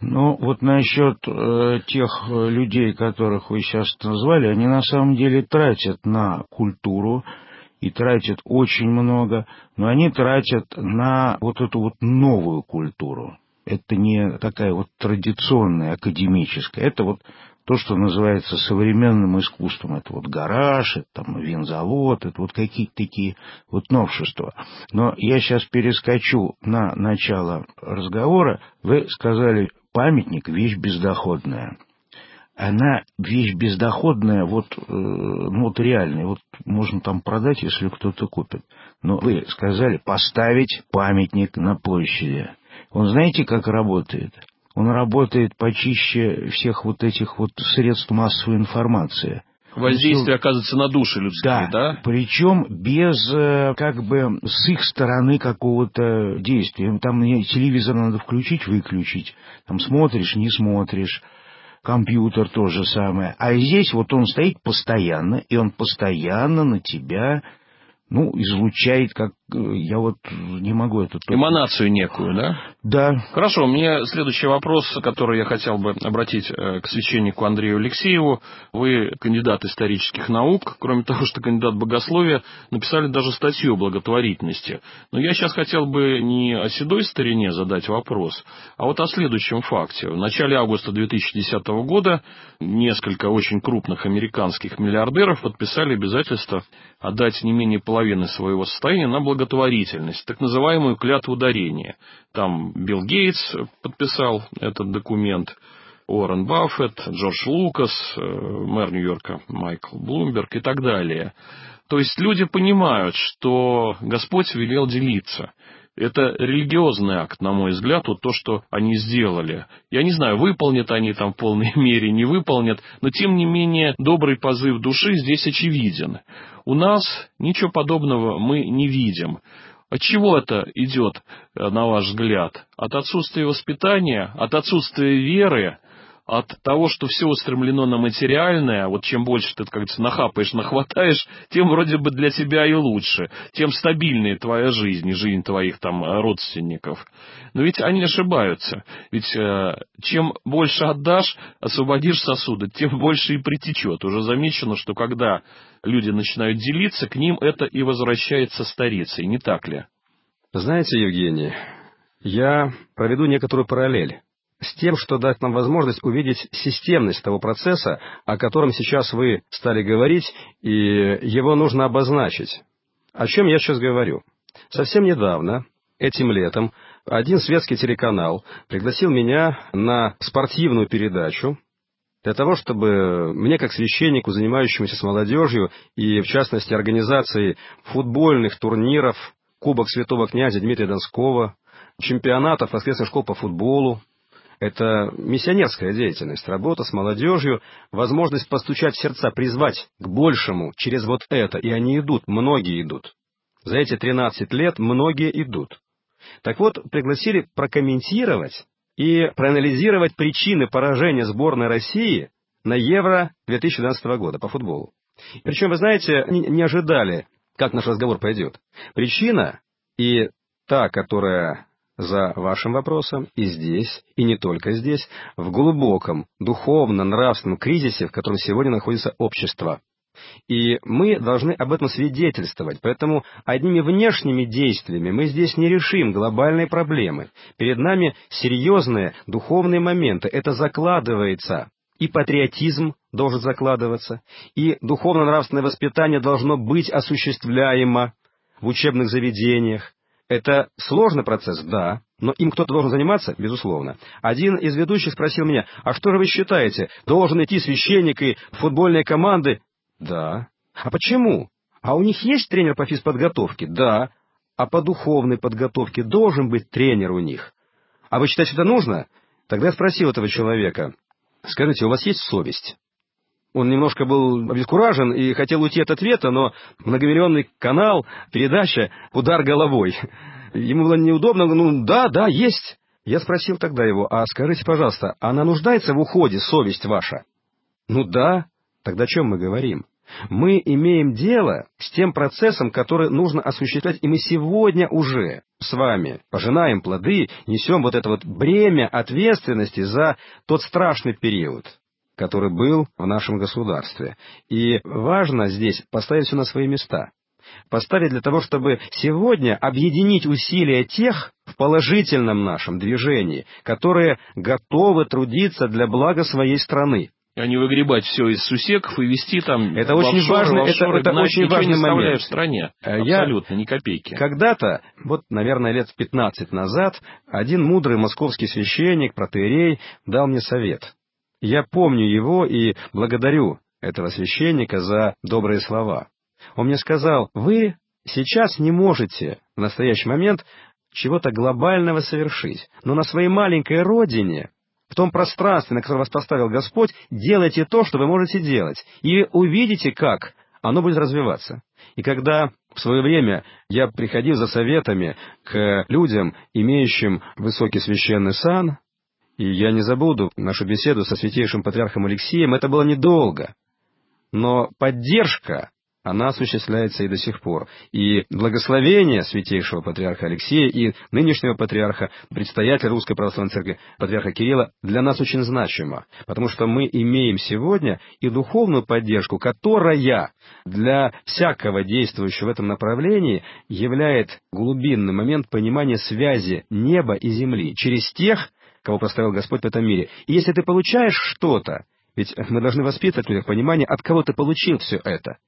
Насчет тех людей, которых вы сейчас назвали, они на самом деле тратят на культуру и тратят очень много, но они тратят на эту новую культуру. Это не такая традиционная, академическая, это то, что называется современным искусством. Это гараж, это винзавод, это какие-то такие новшества. Но я сейчас перескочу на начало разговора. Вы сказали, памятник – вещь бездоходная. Она вещь бездоходная, реальная. Можно продать, если кто-то купит. Но вы сказали, поставить памятник на площади. Он знаете, как работает? Он работает почище всех этих средств массовой информации. Воздействие, оказывается, на души людские, да? Причем без, с их стороны какого-то действия. Там телевизор надо включить, выключить. Там смотришь, не смотришь. Компьютер то же самое. А здесь вот он стоит постоянно, и он постоянно на тебя, излучает, как... Я вот не могу это... Эманацию некую, да? Да. Хорошо, у меня следующий вопрос, который я хотел бы обратить к священнику Андрею Алексееву. Вы кандидат исторических наук, кроме того, что кандидат богословия, написали даже статью о благотворительности. Но я сейчас хотел бы не о седой старине задать вопрос, а вот о следующем факте. В начале августа 2010 года несколько очень крупных американских миллиардеров подписали обязательство отдать не менее половины своего состояния на благотворительность, так называемую клятву дарения. Там Билл Гейтс подписал этот документ, Уоррен Баффет, Джордж Лукас, мэр Нью-Йорка Майкл Блумберг и так далее. То есть люди понимают, что Господь велел делиться. Это религиозный акт, на мой взгляд, вот то, что они сделали. Я не знаю, выполнят они там в полной мере, не выполнят, но тем не менее добрый позыв души здесь очевиден. У нас ничего подобного мы не видим. От чего это идет, на ваш взгляд? От отсутствия воспитания, от отсутствия веры, от того, что все устремлено на материальное, вот чем больше ты, как говорится, нахапаешь, нахватаешь, тем вроде бы для тебя и лучше, тем стабильнее твоя жизнь и жизнь твоих там родственников. Но ведь они ошибаются. Ведь чем больше отдашь, освободишь сосуды, тем больше и притечет. Уже замечено, что когда люди начинают делиться, к ним это и возвращается старицей, не так ли? Знаете, Евгений, я проведу некоторую параллель с тем, что дать нам возможность увидеть системность того процесса, о котором сейчас вы стали говорить, и его нужно обозначить. О чем я сейчас говорю? Совсем недавно, этим летом, один светский телеканал пригласил меня на спортивную передачу для того, чтобы мне, как священнику, занимающемуся с молодежью, и в частности организацией футбольных турниров, Кубок Святого князя Дмитрия Донского, чемпионатов воскресных школ по футболу, это миссионерская деятельность, работа с молодежью, возможность постучать в сердца, призвать к большему через вот это. И они идут, многие идут. За эти 13 лет многие идут. Так вот, пригласили прокомментировать и проанализировать причины поражения сборной России на Евро 2012 года по футболу. Причем, вы знаете, они не ожидали, как наш разговор пойдет. Причина и та, которая... за вашим вопросом и здесь, и не только здесь, в глубоком духовно-нравственном кризисе, в котором сегодня находится общество. И мы должны об этом свидетельствовать, поэтому одними внешними действиями мы здесь не решим глобальные проблемы. Перед нами серьезные духовные моменты, это закладывается. И патриотизм должен закладываться, и духовно-нравственное воспитание должно быть осуществляемо в учебных заведениях. Это сложный процесс, да, но им кто-то должен заниматься, безусловно. Один из ведущих спросил меня, а что же вы считаете, должен идти священник и футбольные команды? Да. А почему? А у них есть тренер по физподготовке? Да. А по духовной подготовке должен быть тренер у них? А вы считаете, это нужно? Тогда я спросил этого человека, скажите, у вас есть совесть? Он немножко был обескуражен и хотел уйти от ответа, но многомиллионный канал, передача, удар головой. Ему было неудобно, да, есть. Я спросил тогда его, а скажите, пожалуйста, она нуждается в уходе, совесть ваша? Да. Тогда о чем мы говорим? Мы имеем дело с тем процессом, который нужно осуществлять, и мы сегодня уже с вами пожинаем плоды, несем вот это вот бремя ответственности за тот страшный период, который был в нашем государстве. И важно здесь поставить все на свои места. Поставить для того, чтобы сегодня объединить усилия тех в положительном нашем движении, которые готовы трудиться для блага своей страны. А не выгребать все из сусеков и вести там это очень важно, это очень важный момент в стране. Абсолютно, ни копейки. Когда-то, наверное, лет 15 назад, один мудрый московский священник, протоиерей, дал мне совет. Я помню его и благодарю этого священника за добрые слова. Он мне сказал, вы сейчас не можете в настоящий момент чего-то глобального совершить, но на своей маленькой родине, в том пространстве, на котором вас поставил Господь, делайте то, что вы можете делать, и увидите, как оно будет развиваться. И когда в свое время я приходил за советами к людям, имеющим высокий священный сан, и я не забуду нашу беседу со святейшим патриархом Алексием, это было недолго, но поддержка, она осуществляется и до сих пор. И благословение святейшего патриарха Алексея и нынешнего патриарха, предстоятеля Русской Православной Церкви, патриарха Кирилла, для нас очень значимо, потому что мы имеем сегодня и духовную поддержку, которая для всякого действующего в этом направлении является глубинный момент понимания связи неба и земли через тех, кого поставил Господь в этом мире. И если ты получаешь что-то, ведь мы должны воспитывать в людях понимание, от кого ты получил все это.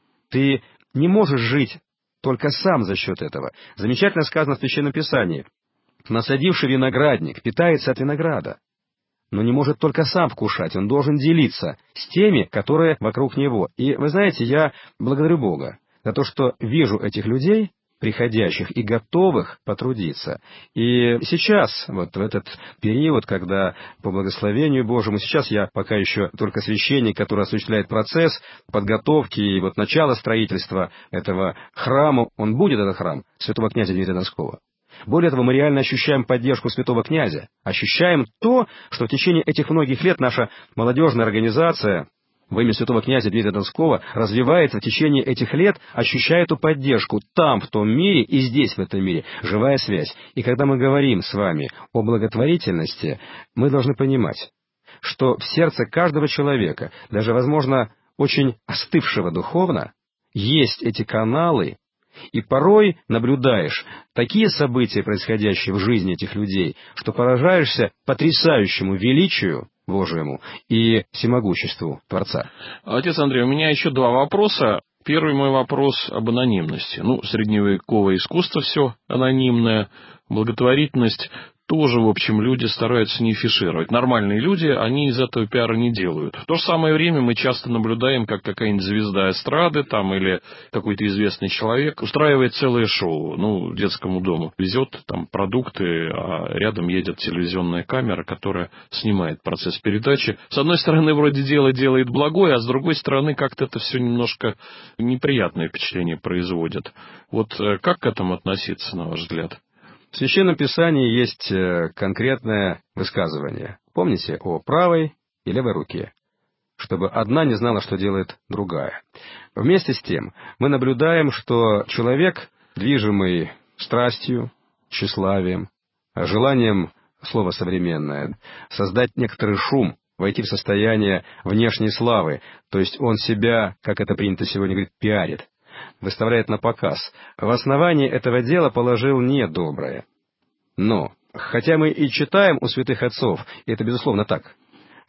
Ты не можешь жить только сам за счет этого. Замечательно сказано в Священном Писании: насадивший виноградник питается от винограда, но не может только сам вкушать, он должен делиться с теми, которые вокруг него. И вы знаете, я благодарю Бога за то, что вижу этих людей, приходящих и готовых потрудиться. И сейчас, вот в этот период, когда по благословению Божьему, сейчас я пока еще только священник, который осуществляет процесс подготовки и вот начала строительства этого храма, он будет, этот храм, святого князя Дмитрия Донского. Более того, мы реально ощущаем поддержку святого князя, ощущаем то, что в течение этих многих лет наша молодежная организация во имя святого князя Дмитрия Донского развивается в течение этих лет, ощущая эту поддержку там, в том мире, и здесь, в этом мире. Живая связь. И когда мы говорим с вами о благотворительности, мы должны понимать, что в сердце каждого человека, даже, возможно, очень остывшего духовно, есть эти каналы, и порой наблюдаешь такие события, происходящие в жизни этих людей, что поражаешься потрясающему величию Божьему и всемогуществу Творца. Отец Андрей, у меня еще два вопроса. Первый мой вопрос об анонимности. Средневековое искусство все анонимное, благотворительность тоже, в общем, люди стараются не афишировать. Нормальные люди, они из этого пиара не делают. В то же самое время мы часто наблюдаем, как какая-нибудь звезда эстрады там, или какой-то известный человек устраивает целое шоу, детскому дому. Везет там продукты, а рядом едет телевизионная камера, которая снимает процесс передачи. С одной стороны, вроде делает благое, а с другой стороны, как-то это все немножко неприятное впечатление производит. Вот как к этому относиться, на ваш взгляд? В Священном Писании есть конкретное высказывание. Помните о правой и левой руке, чтобы одна не знала, что делает другая. Вместе с тем мы наблюдаем, что человек, движимый страстью, тщеславием, желанием, слово современное, создать некоторый шум, войти в состояние внешней славы, то есть он себя, как это принято сегодня говорить, пиарит, выставляет на показ. В основании этого дела положил недоброе. Но, хотя мы и читаем у святых отцов, и это безусловно так,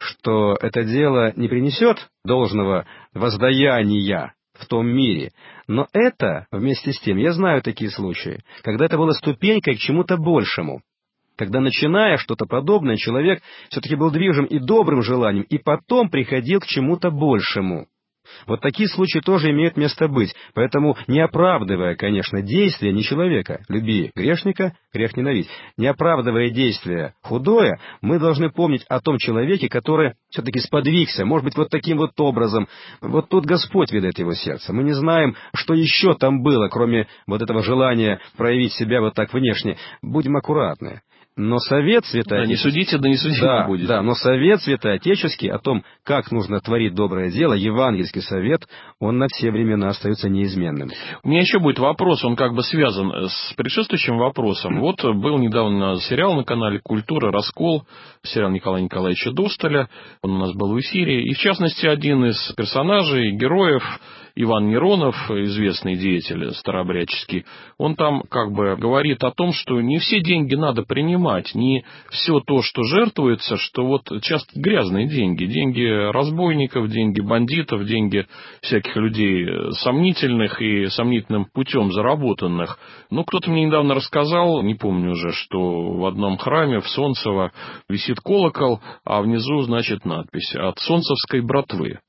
что это дело не принесет должного воздаяния в том мире, но это, вместе с тем, я знаю такие случаи, когда это было ступенькой к чему-то большему, когда, начиная что-то подобное, человек все-таки был движим и добрым желанием, и потом приходил к чему-то большему. Вот такие случаи тоже имеют место быть, поэтому, не оправдывая, конечно, действия не человека, люби грешника, грех ненавидь, не оправдывая действия худое, мы должны помнить о том человеке, который все-таки сподвигся, может быть, вот таким вот образом. Вот тут Господь ведает его сердце. Мы не знаем, что еще там было, кроме вот этого желания проявить себя вот так внешне. Будем аккуратны. Но совет святоотеческий... не судите, да не судите да, будет. Да, но совет святоотеческий о том, как нужно творить доброе дело, евангельский совет, он на все времена остается неизменным. У меня еще будет вопрос, он как бы связан с предшествующим вопросом. Вот был недавно сериал на канале «Культура. Раскол», сериал Николая Николаевича Досталя, он у нас был в эфире, и в частности один из персонажей, героев, Иван Миронов, известный деятель старообрядческий, он там как бы говорит о том, что не все деньги надо принимать, не все то, что жертвуется, что вот часто грязные деньги, деньги разбойников, деньги бандитов, деньги всяких людей сомнительных и сомнительным путем заработанных. Кто-то мне недавно рассказал, не помню уже, что в одном храме в Солнцево висит колокол, а внизу, значит, надпись «От солнцевской братвы».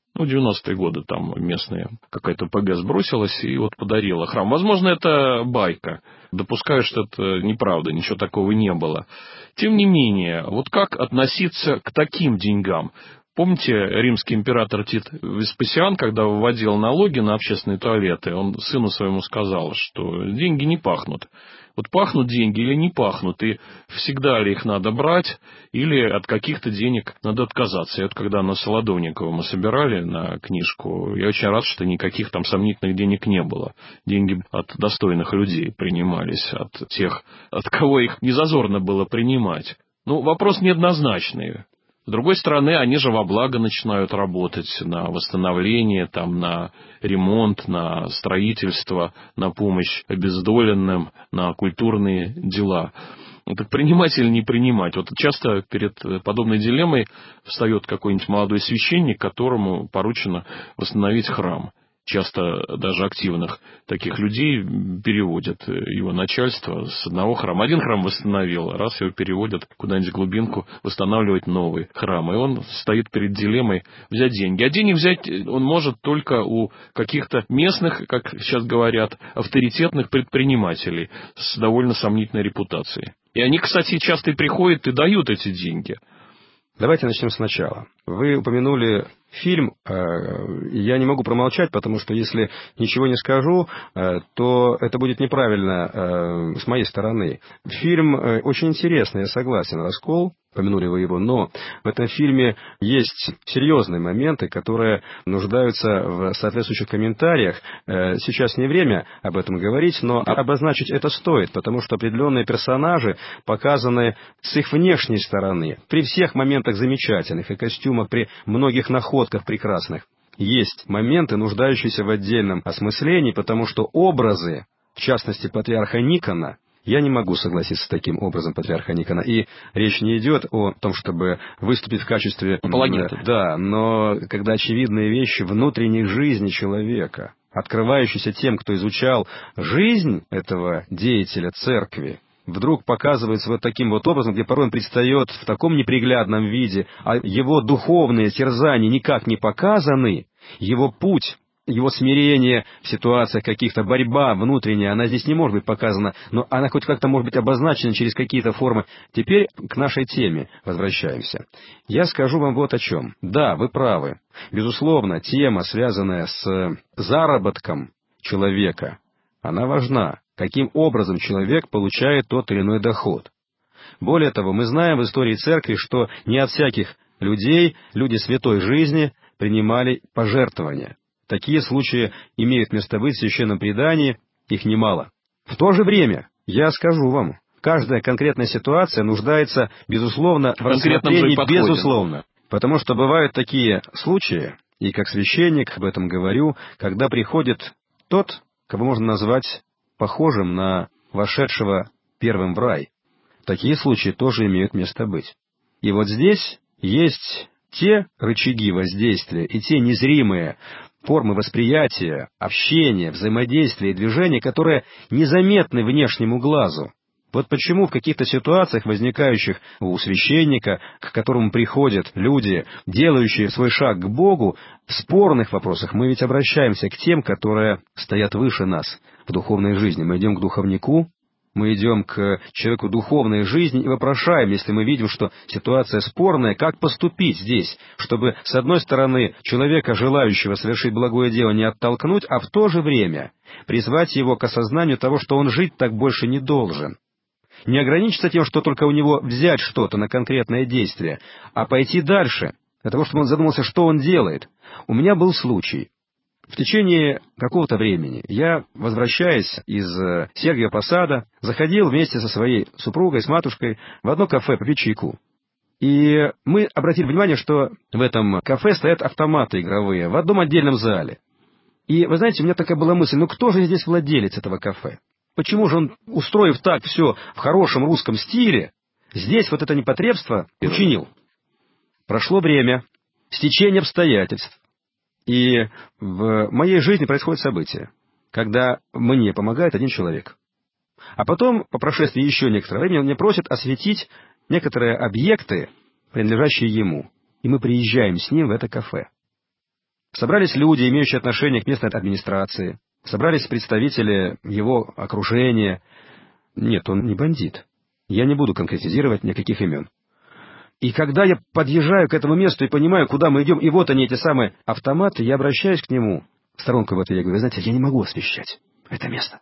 В 90-е годы там местные какая-то ПГ сбросилась и вот подарила храм. Возможно, это байка. Допускаю, что это неправда, ничего такого не было. Тем не менее, вот как относиться к таким деньгам? Помните, римский император Тит Веспасиан, когда вводил налоги на общественные туалеты, он сыну своему сказал, что деньги не пахнут. Вот пахнут деньги или не пахнут, и всегда ли их надо брать, или от каких-то денег надо отказаться. И вот когда на Солодовникова мы собирали на книжку, я очень рад, что никаких там сомнительных денег не было. Деньги от достойных людей принимались, от тех, от кого их не зазорно было принимать. Ну, вопрос неоднозначный. С другой стороны, они же во благо начинают работать на восстановление, там, на ремонт, на строительство, на помощь обездоленным, на культурные дела. Так принимать или не принимать? Вот часто перед подобной дилеммой встает какой-нибудь молодой священник, которому поручено восстановить храм. Часто даже активных таких людей переводят его начальство с одного храма. Один храм восстановил, раз его переводят куда-нибудь в глубинку восстанавливать новый храм. И он стоит перед дилеммой взять деньги. А денег взять он может только у каких-то местных, как сейчас говорят, авторитетных предпринимателей с довольно сомнительной репутацией. И они, кстати, часто и приходят и дают эти деньги. Давайте начнем сначала. Вы упомянули фильм, и я не могу промолчать, потому что если ничего не скажу, то это будет неправильно с моей стороны. Фильм очень интересный, я согласен, «Раскол», упомянули вы его, но в этом фильме есть серьезные моменты, которые нуждаются в соответствующих комментариях. Сейчас не время об этом говорить, но обозначить это стоит, потому что определенные персонажи показаны с их внешней стороны. При всех моментах замечательных и костюмах, при многих находках прекрасных, есть моменты, нуждающиеся в отдельном осмыслении, потому что образы, в частности, патриарха Никона, я не могу согласиться с таким образом патриарха Никона. И речь не идет о том, чтобы выступить в качестве апологета. Да, но когда очевидные вещи внутренней жизни человека, открывающиеся тем, кто изучал жизнь этого деятеля церкви, вдруг показывается вот таким вот образом, где порой он предстает в таком неприглядном виде, а его духовные терзания никак не показаны, его путь, его смирение в ситуациях каких-то, борьба внутренняя, она здесь не может быть показана, но она хоть как-то может быть обозначена через какие-то формы. Теперь к нашей теме возвращаемся. Я скажу вам вот о чем. Да, вы правы. Безусловно, тема, связанная с заработком человека, она важна. Каким образом человек получает тот или иной доход. Более того, мы знаем в истории церкви, что не от всяких людей люди святой жизни принимали пожертвования. Такие случаи имеют место быть в священном предании, их немало. В то же время, я скажу вам, каждая конкретная ситуация нуждается, безусловно, в рассмотрении, безусловно. Потому что бывают такие случаи, и как священник об этом говорю, когда приходит тот, кого можно назвать похожим на вошедшего первым в рай. Такие случаи тоже имеют место быть. И вот здесь есть те рычаги воздействия и те незримые формы восприятия, общения, взаимодействия и движения, которые незаметны внешнему глазу. Вот почему в каких-то ситуациях, возникающих у священника, к которому приходят люди, делающие свой шаг к Богу, в спорных вопросах мы ведь обращаемся к тем, которые стоят выше нас в духовной жизни. Мы идем к духовнику, мы идем к человеку духовной жизни и вопрошаем, если мы видим, что ситуация спорная, как поступить здесь, чтобы, с одной стороны, человека, желающего совершить благое дело, не оттолкнуть, а в то же время призвать его к осознанию того, что он жить так больше не должен. Не ограничиться тем, что только у него взять что-то на конкретное действие, а пойти дальше, для того, чтобы он задумался, что он делает. У меня был случай. В течение какого-то времени я, возвращаясь из Сергиева Посада, заходил вместе со своей супругой, с матушкой, в одно кафе попить чайку. И мы обратили внимание, что в этом кафе стоят автоматы игровые в одном отдельном зале. И, вы знаете, у меня такая была мысль, кто же здесь владелец этого кафе? Почему же он, устроив так все в хорошем русском стиле, здесь вот это непотребство учинил? Прошло время, стечение обстоятельств. И в моей жизни происходит событие, когда мне помогает один человек. А потом, по прошествии еще некоторого времени, он меня просит осветить некоторые объекты, принадлежащие ему. И мы приезжаем с ним в это кафе. Собрались люди, имеющие отношение к местной администрации. Собрались представители его окружения. Нет, он не бандит. Я не буду конкретизировать никаких имен. И когда я подъезжаю к этому месту и понимаю, куда мы идем, и вот они, эти самые автоматы, я обращаюсь к нему в сторонку в это, я говорю: вы знаете, я не могу освещать это место.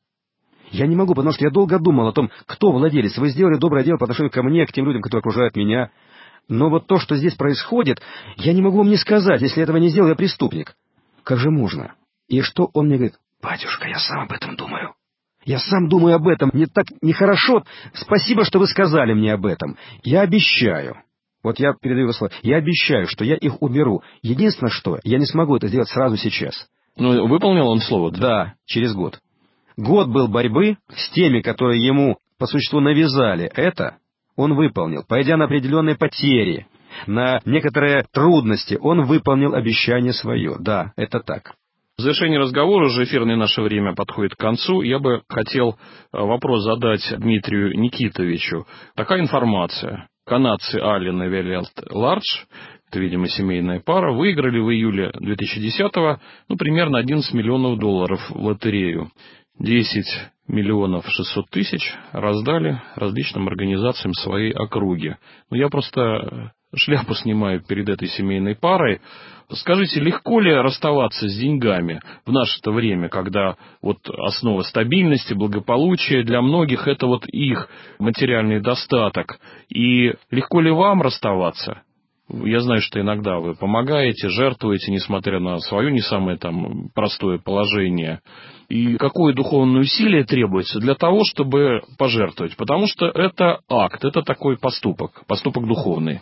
Я не могу, потому что я долго думал о том, кто владелец. Вы сделали доброе дело по отношению ко мне, к тем людям, которые окружают меня. Но вот то, что здесь происходит, я не могу вам не сказать. Если этого не сделал, я преступник. Как же можно? И что он мне говорит? Батюшка, я сам об этом думаю. Я сам думаю об этом. Мне так нехорошо. Спасибо, что вы сказали мне об этом. Я обещаю. Вот я передаю слово. Я обещаю, что я их уберу. Единственное, что я не смогу это сделать сразу сейчас. Ну, выполнил он слово? Да, через год. Год был борьбы с теми, которые ему по существу навязали это. Он выполнил. Пойдя на определенные потери, на некоторые трудности, он выполнил обещание свое. Да, это так. В завершении разговора, уже эфирное наше время подходит к концу, я бы хотел вопрос задать Дмитрию Никитовичу. Такая информация. Канадцы Аллен и Виолет Лардж, это, видимо, семейная пара, выиграли в июле 2010-го примерно 11 миллионов долларов в лотерею. 10 миллионов 600 тысяч раздали различным организациям своей округи. Я просто шляпу снимаю перед этой семейной парой. Скажите, легко ли расставаться с деньгами в наше-то время, когда основа стабильности, благополучия для многих это их материальный достаток? И легко ли вам расставаться? Я знаю, что иногда вы помогаете, жертвуете, несмотря на свое не самое простое положение. И какое духовное усилие требуется для того, чтобы пожертвовать? Потому что это акт, это такой поступок духовный.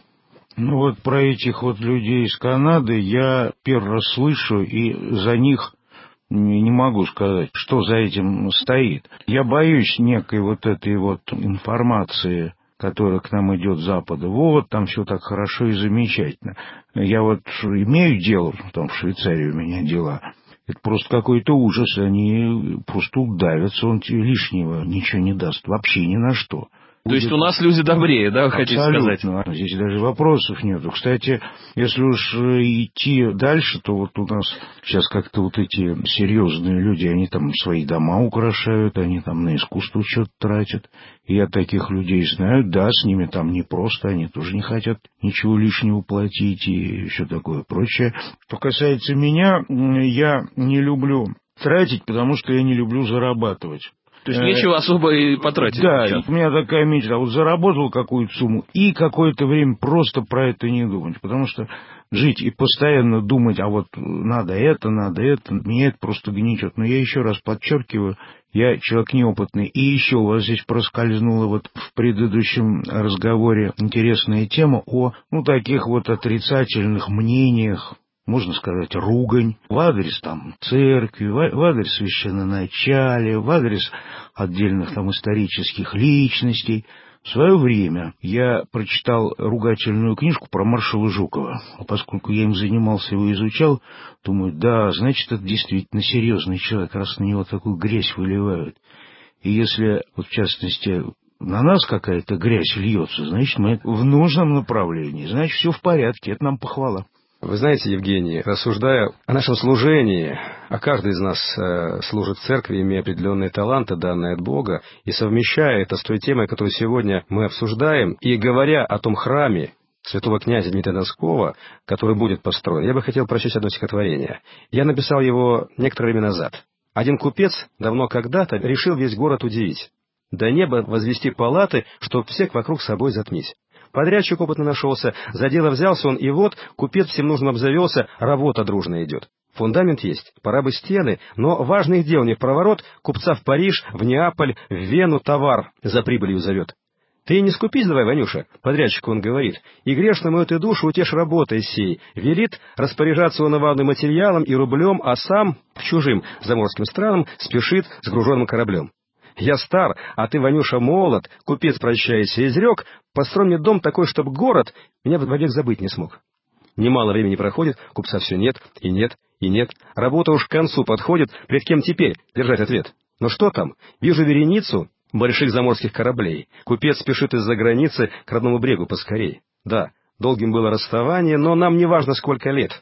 Про этих людей из Канады я первый раз слышу, и за них не могу сказать, что за этим стоит. Я боюсь некой этой информации, которая к нам идет с Запада. Там все так хорошо и замечательно. Я имею дело, там в Швейцарии у меня дела. Это просто какой-то ужас. Они просто удавятся, он тебе лишнего ничего не даст. Вообще ни на что. То есть у нас люди добрее, да, вы хотите сказать? Здесь даже вопросов нету. Кстати, если уж идти дальше, то у нас сейчас как-то эти серьезные люди, они там свои дома украшают, они там на искусство что-то тратят. И я таких людей знаю, да, с ними там непросто, они тоже не хотят ничего лишнего платить и все такое прочее. Что касается меня, я не люблю тратить, потому что я не люблю зарабатывать. То есть нечего особо и потратить. Да, у меня такая мечта. Заработал какую-то сумму и какое-то время просто про это не думать. Потому что жить и постоянно думать, надо это, меня это просто гнетет. Но я еще раз подчеркиваю, я человек неопытный. И еще у вас здесь проскользнула в предыдущем разговоре интересная тема о таких отрицательных мнениях, можно сказать, ругань в адрес церкви, в адрес священноначалия, в адрес отдельных исторических личностей. В свое время я прочитал ругательную книжку про маршала Жукова. А поскольку я им занимался, его изучал, думаю, да, значит, это действительно серьезный человек, раз на него такую грязь выливают. И если, в частности, на нас какая-то грязь льется, значит, мы в нужном направлении, значит, все в порядке, это нам похвала. Вы знаете, Евгений, рассуждая о нашем служении, а каждый из нас служит церкви, имея определенные таланты, данные от Бога, и совмещая это с той темой, которую сегодня мы обсуждаем, и говоря о том храме святого князя Дмитрия Донского, который будет построен, я бы хотел прочесть одно стихотворение. Я написал его некоторое время назад. Один купец давно когда-то решил весь город удивить. До неба возвести палаты, чтоб всех вокруг собой затмить. Подрядчик опытно нашелся, за дело взялся он, и купец всем нужным обзавелся, работа дружно идет. Фундамент есть, пора бы стены, но важных дел не в проворот, купца в Париж, в Неаполь, в Вену товар за прибылью зовет. Ты не скупись давай, Ванюша, подрядчику он говорит, и грешному ты душу утешь работой сей, велит распоряжаться он ивану материалом и рублем, а сам к чужим заморским странам спешит с груженным кораблем. Я стар, а ты, Ванюша, молод, купец, прощаясь, изрек, построй мне дом такой, чтоб город меня вовек забыть не смог. Немало времени проходит, купца все нет, и нет, и нет. Работа уж к концу подходит, пред кем теперь держать ответ? Но что там? Вижу вереницу больших заморских кораблей. Купец спешит из-за границы к родному брегу поскорей. Да, долгим было расставание, но нам не важно, сколько лет.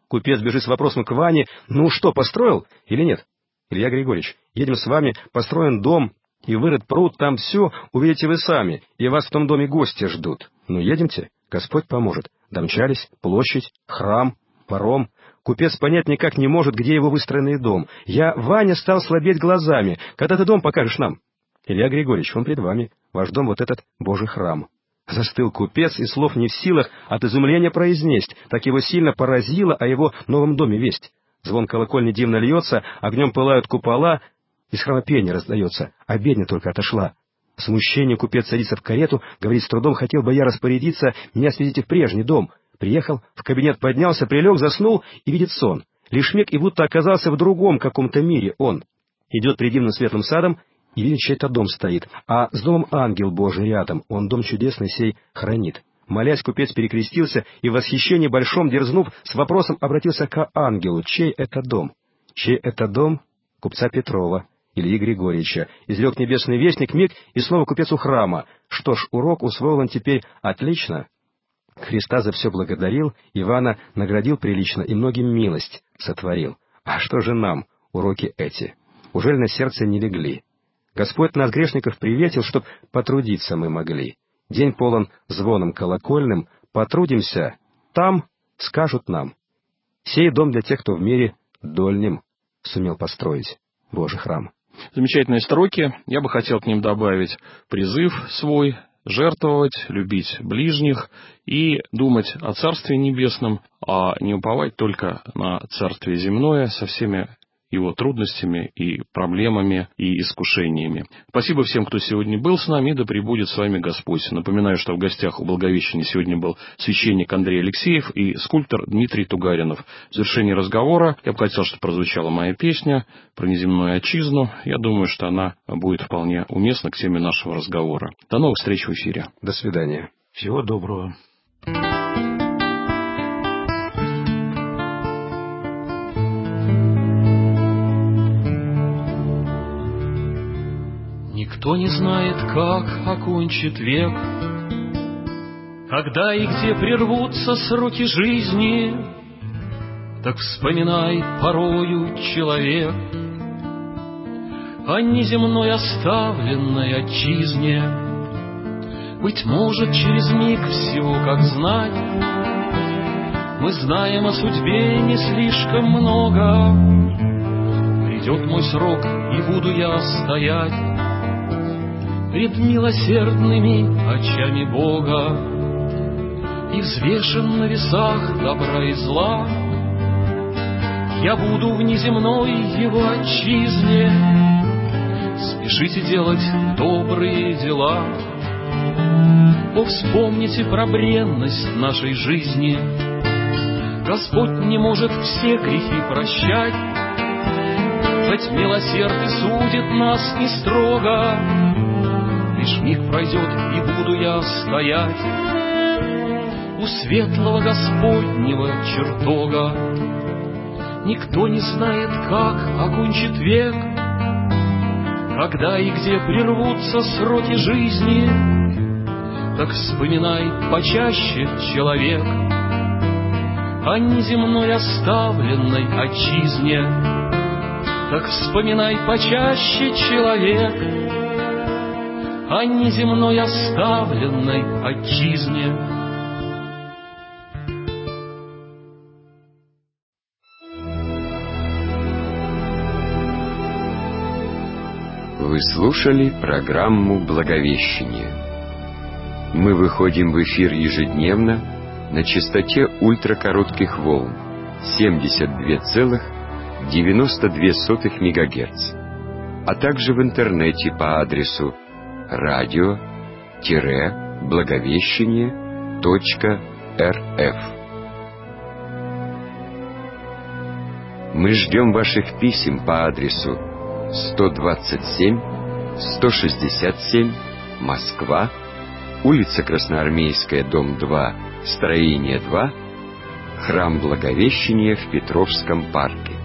Купец бежит с вопросом к Ване: «Ну что, построил или нет?» «Илья Григорьевич, едем с вами, построен дом и вырыт пруд, там все увидите вы сами, и вас в том доме гости ждут. Ну, едемте, Господь поможет». Домчались, площадь, храм, паром. Купец понять никак не может, где его выстроенный дом. «Я, Ваня, стал слабеть глазами. Когда ты дом покажешь нам?» «Илья Григорьевич, он пред вами. Ваш дом вот этот Божий храм». Застыл купец и слов не в силах от изумления произнесть. Так его сильно поразило о его новом доме весть. Звон колокольни дивно льется, огнем пылают купола, из храма пение раздается, обедня только отошла. В смущении купец садится в карету, говорит с трудом: «Хотел бы я распорядиться, меня свезите в прежний дом». Приехал, в кабинет поднялся, прилег, заснул и видит сон. Лишь миг, и будто оказался в другом каком-то мире он. Идет предивным светлым садом, и видит, чей-то дом стоит, а с домом ангел Божий рядом, он дом чудесный сей хранит. Молясь, купец перекрестился и в восхищении большом, дерзнув, с вопросом обратился к ангелу: «Чей это дом?» «Чей это дом?» «Купца Петрова, Ильи Григорьевича». Излег небесный вестник миг, и снова купец у храма. Что ж, урок усвоил он теперь отлично. Христа за все благодарил, Ивана наградил прилично и многим милость сотворил. А что же нам уроки эти? Ужель на сердце не легли? Господь нас, грешников, приветил, чтоб потрудиться мы могли. День полон звоном колокольным, потрудимся, там скажут нам. Сей дом для тех, кто в мире дольнем сумел построить Божий храм. Замечательные строки. Я бы хотел к ним добавить призыв свой: жертвовать, любить ближних и думать о Царстве Небесном, а не уповать только на Царствие Земное со всеми его трудностями и проблемами и искушениями. Спасибо всем, кто сегодня был с нами, и да пребудет с вами Господь. Напоминаю, что в гостях у Благовещения сегодня был священник Андрей Алексеев и скульптор Дмитрий Тугаринов. В завершении разговора я бы хотел, чтобы прозвучала моя песня про неземную отчизну. Я думаю, что она будет вполне уместна к теме нашего разговора. До новых встреч в эфире. До свидания. Всего доброго. Никто не знает, как окончит век, когда и где прервутся сроки жизни. Так вспоминай порою, человек, о неземной оставленной отчизне. Быть может, через миг всего, как знать, мы знаем о судьбе не слишком много. Придет мой срок, и буду я стоять пред милосердными очами Бога, и взвешен на весах добра и зла я буду в неземной его отчизне. Спешите делать добрые дела, о, вспомните про бренность нашей жизни. Господь не может все грехи прощать, хоть милосерд и судит нас не строго. Лишь миг пройдет, и буду я стоять у светлого Господнего чертога. Никто не знает, как окончит век, когда и где прервутся сроки жизни. Так вспоминай почаще, человек, о неземной оставленной отчизне. Так вспоминай почаще, человек, о неземной оставленной отчизне. Вы слушали программу «Благовещение». Мы выходим в эфир ежедневно на частоте ультракоротких волн 72,92 МГц, а также в интернете по адресу radio-благовещение.рф. Мы ждем ваших писем по адресу 127-167, Москва, улица Красноармейская, дом 2, строение 2, храм Благовещения в Петровском парке.